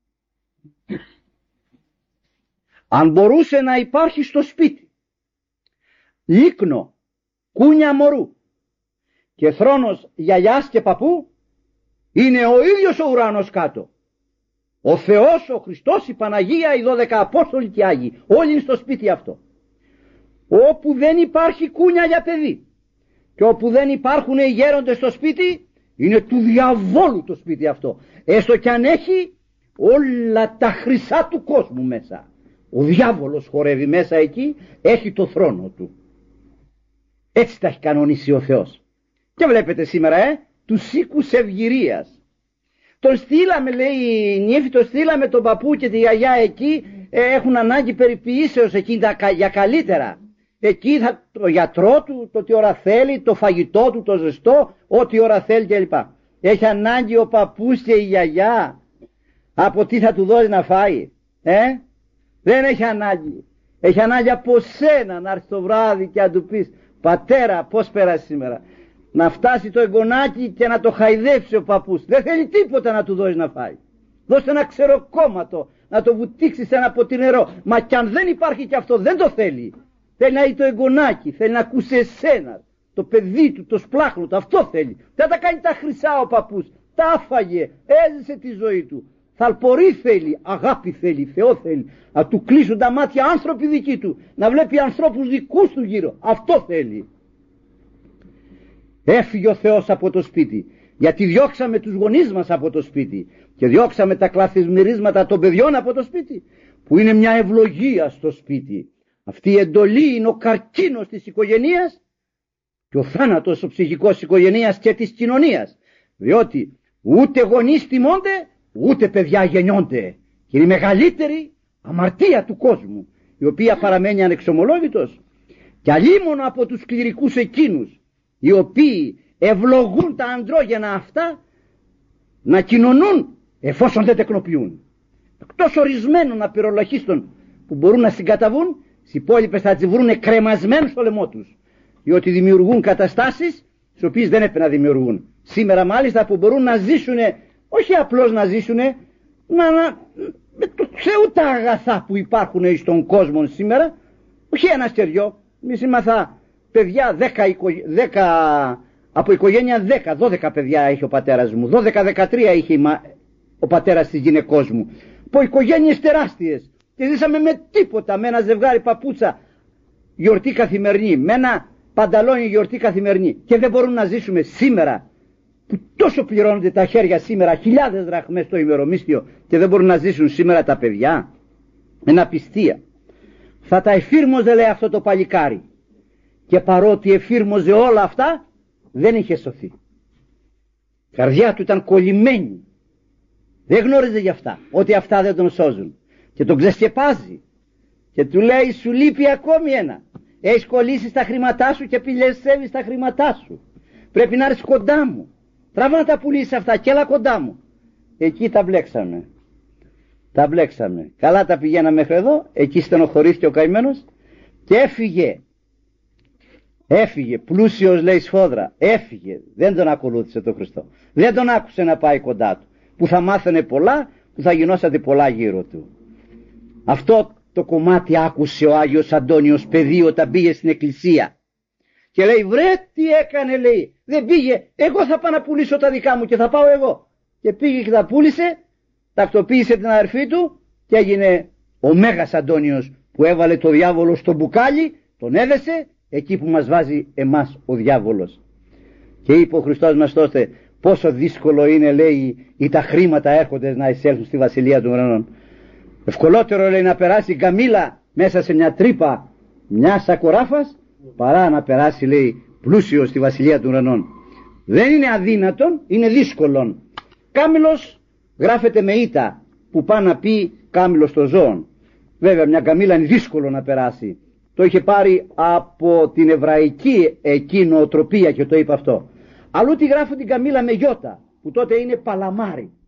Αν μπορούσε να υπάρχει στο σπίτι λίκνο, κούνια μωρού και θρόνος γιαγιάς και παππού, είναι ο ίδιος ο ουρανός κάτω. Ο Θεός, ο Χριστός, η Παναγία, οι 12 Απόστολοι και Άγιοι, όλοι είναι στο σπίτι αυτό. Όπου δεν υπάρχει κούνια για παιδί και όπου δεν υπάρχουν οι γέροντες στο σπίτι, είναι του διαβόλου το σπίτι αυτό, έστω κι αν έχει όλα τα χρυσά του κόσμου μέσα. Ο διάβολος χορεύει μέσα εκεί, έχει το θρόνο του. Έτσι τα έχει κανονίσει ο Θεός. Και βλέπετε σήμερα τους οίκους ευγυρίας. Τον στείλαμε, λέει η νύφη, τον στείλαμε τον παππού και τη γιαγιά εκεί, έχουν ανάγκη περιποιήσεως εκεί για καλύτερα. Εκεί θα το γιατρό του, το τι ώρα θέλει, το φαγητό του, το ζεστό, ό,τι ώρα θέλει κλπ. Έχει ανάγκη ο παππούς και η γιαγιά από τι θα του δώσει να φάει. Δεν έχει ανάγκη. Έχει ανάγκη από σένα να έρθει το βράδυ και να του πεις, πατέρα, πώς πέρασε σήμερα? Να φτάσει το εγγονάκι και να το χαϊδέψει ο παππούς. Δεν θέλει τίποτα να του δώσει να φάει. Δώσε ένα ξεροκόμματο, να το βουτήξει σε ένα ποτηρό. Μα κι αν δεν υπάρχει και αυτό, δεν το θέλει. Θέλει να δει το εγγονάκι, θέλει να ακούσει εσένα, το παιδί του, το σπλάχνο του, αυτό θέλει. Δεν τα κάνει τα χρυσά ο παππούς. Τα άφαγε, έζησε τη ζωή του. Θαλπορή θέλει, αγάπη θέλει, Θεό θέλει. Να του κλείσουν τα μάτια άνθρωποι δικοί του, να βλέπει ανθρώπους δικούς του γύρω. Αυτό θέλει. Έφυγε ο Θεός από το σπίτι, γιατί διώξαμε τους γονείς μας από το σπίτι και διώξαμε τα κλαθισμυρίσματα των παιδιών από το σπίτι, που είναι μια ευλογία στο σπίτι. Αυτή η εντολή είναι ο καρκίνος της οικογένειας και ο θάνατος ο ψυχικός της οικογένειας και της κοινωνίας, διότι ούτε γονείς τιμώνται, ούτε παιδιά γεννιόνται. Και είναι η μεγαλύτερη αμαρτία του κόσμου, η οποία παραμένει ανεξομολόγητος, και αλίμονο από τους κληρικούς εκείνους οι οποίοι ευλογούν τα αντρόγενα αυτά να κοινωνούν εφόσον δεν τεκνοποιούν. Εκτός ορισμένων απειρολαχίστων που μπορούν να συγκαταβούν, στις υπόλοιπες θα τις βρουν κρεμασμένους στο λαιμό τους, διότι δημιουργούν καταστάσεις τις οποίες δεν έπρεπε να δημιουργούν. Σήμερα μάλιστα που μπορούν να ζήσουν, όχι απλώς να ζήσουν, με το Θεού τα αγαθά που υπάρχουν στον κόσμο σήμερα, όχι ένα στεριό. Εμείς ήμαθα παιδιά 10 Από οικογένεια 10-12 παιδιά είχε ο πατέρας μου, 12-13 είχε ο πατέρας της γυναικός μου, από οικογένειες τεράστιες, και ζήσαμε με τίποτα, με ένα ζευγάρι παπούτσα γιορτή καθημερινή, με ένα πανταλόνι γιορτή καθημερινή, και δεν μπορούν να ζήσουμε σήμερα που τόσο πληρώνονται τα χέρια σήμερα, χιλιάδες δραχμές στο ημερομίσθιο, και δεν μπορούν να ζήσουν σήμερα τα παιδιά. Εν απιστία. Θα τα εφήρμοζε, λέει, αυτό το παλικάρι, και παρότι εφήρμοζε όλα αυτά δεν είχε σωθεί. Η καρδιά του ήταν κολλημένη, δεν γνώριζε για αυτά, ότι αυτά δεν τον σώζουν, και τον ξεσκεπάζει και του λέει, σου λείπει ακόμη ένα, έχεις κολλήσει στα χρήματά σου και πηλαισεύεις τα χρήματά σου, πρέπει να έρθεις κοντά μου, τραβά να τα πουλήσεις αυτά και έλα κοντά μου. Εκεί τα μπλέξαμε, καλά τα πηγαίναμε μέχρι εδώ, εκεί στενοχωρήθηκε ο καημένος και έφυγε πλούσιος, λέει, σφόδρα, έφυγε, δεν τον ακολούθησε τον Χριστό, δεν τον άκουσε να πάει κοντά του, που θα μάθαινε πολλά, που θα γινόσατε πολλά γύρω του. Αυτό το κομμάτι άκουσε ο Άγιος Αντώνιος παιδί όταν πήγε στην εκκλησία και λέει, βρε τι έκανε, λέει, δεν πήγε, εγώ θα πάω να πουλήσω τα δικά μου και θα πάω εγώ. Και πήγε και τα πούλησε, τακτοποίησε την αδερφή του και έγινε ο Μέγας Αντώνιος, που έβαλε το διάβολο στο μπουκάλι, τον έδεσε εκεί που μας βάζει εμάς ο διάβολος. Και είπε ο Χριστός μας τότε, πόσο δύσκολο είναι, λέει, ή τα χρήματα έρχονται να εισέλθουν στη Βασιλεία των Ουρανών. Ευκολότερο, λέει, να περάσει γκαμίλα μέσα σε μια τρύπα μια σακοράφας, παρά να περάσει, λέει, πλούσιο στη Βασιλεία των Ουρανών. Δεν είναι αδύνατον, είναι δύσκολον. Κάμιλος γράφεται με ήττα, που πάει να πει κάμιλος των ζώων. Βέβαια μια γκαμίλα είναι δύσκολο να περάσει. Το είχε πάρει από την εβραϊκή εκεί νοοτροπία και το είπε αυτό. Αλλού τη γράφουν την γκαμίλα με γιώτα, που τότε είναι παλαμάρι.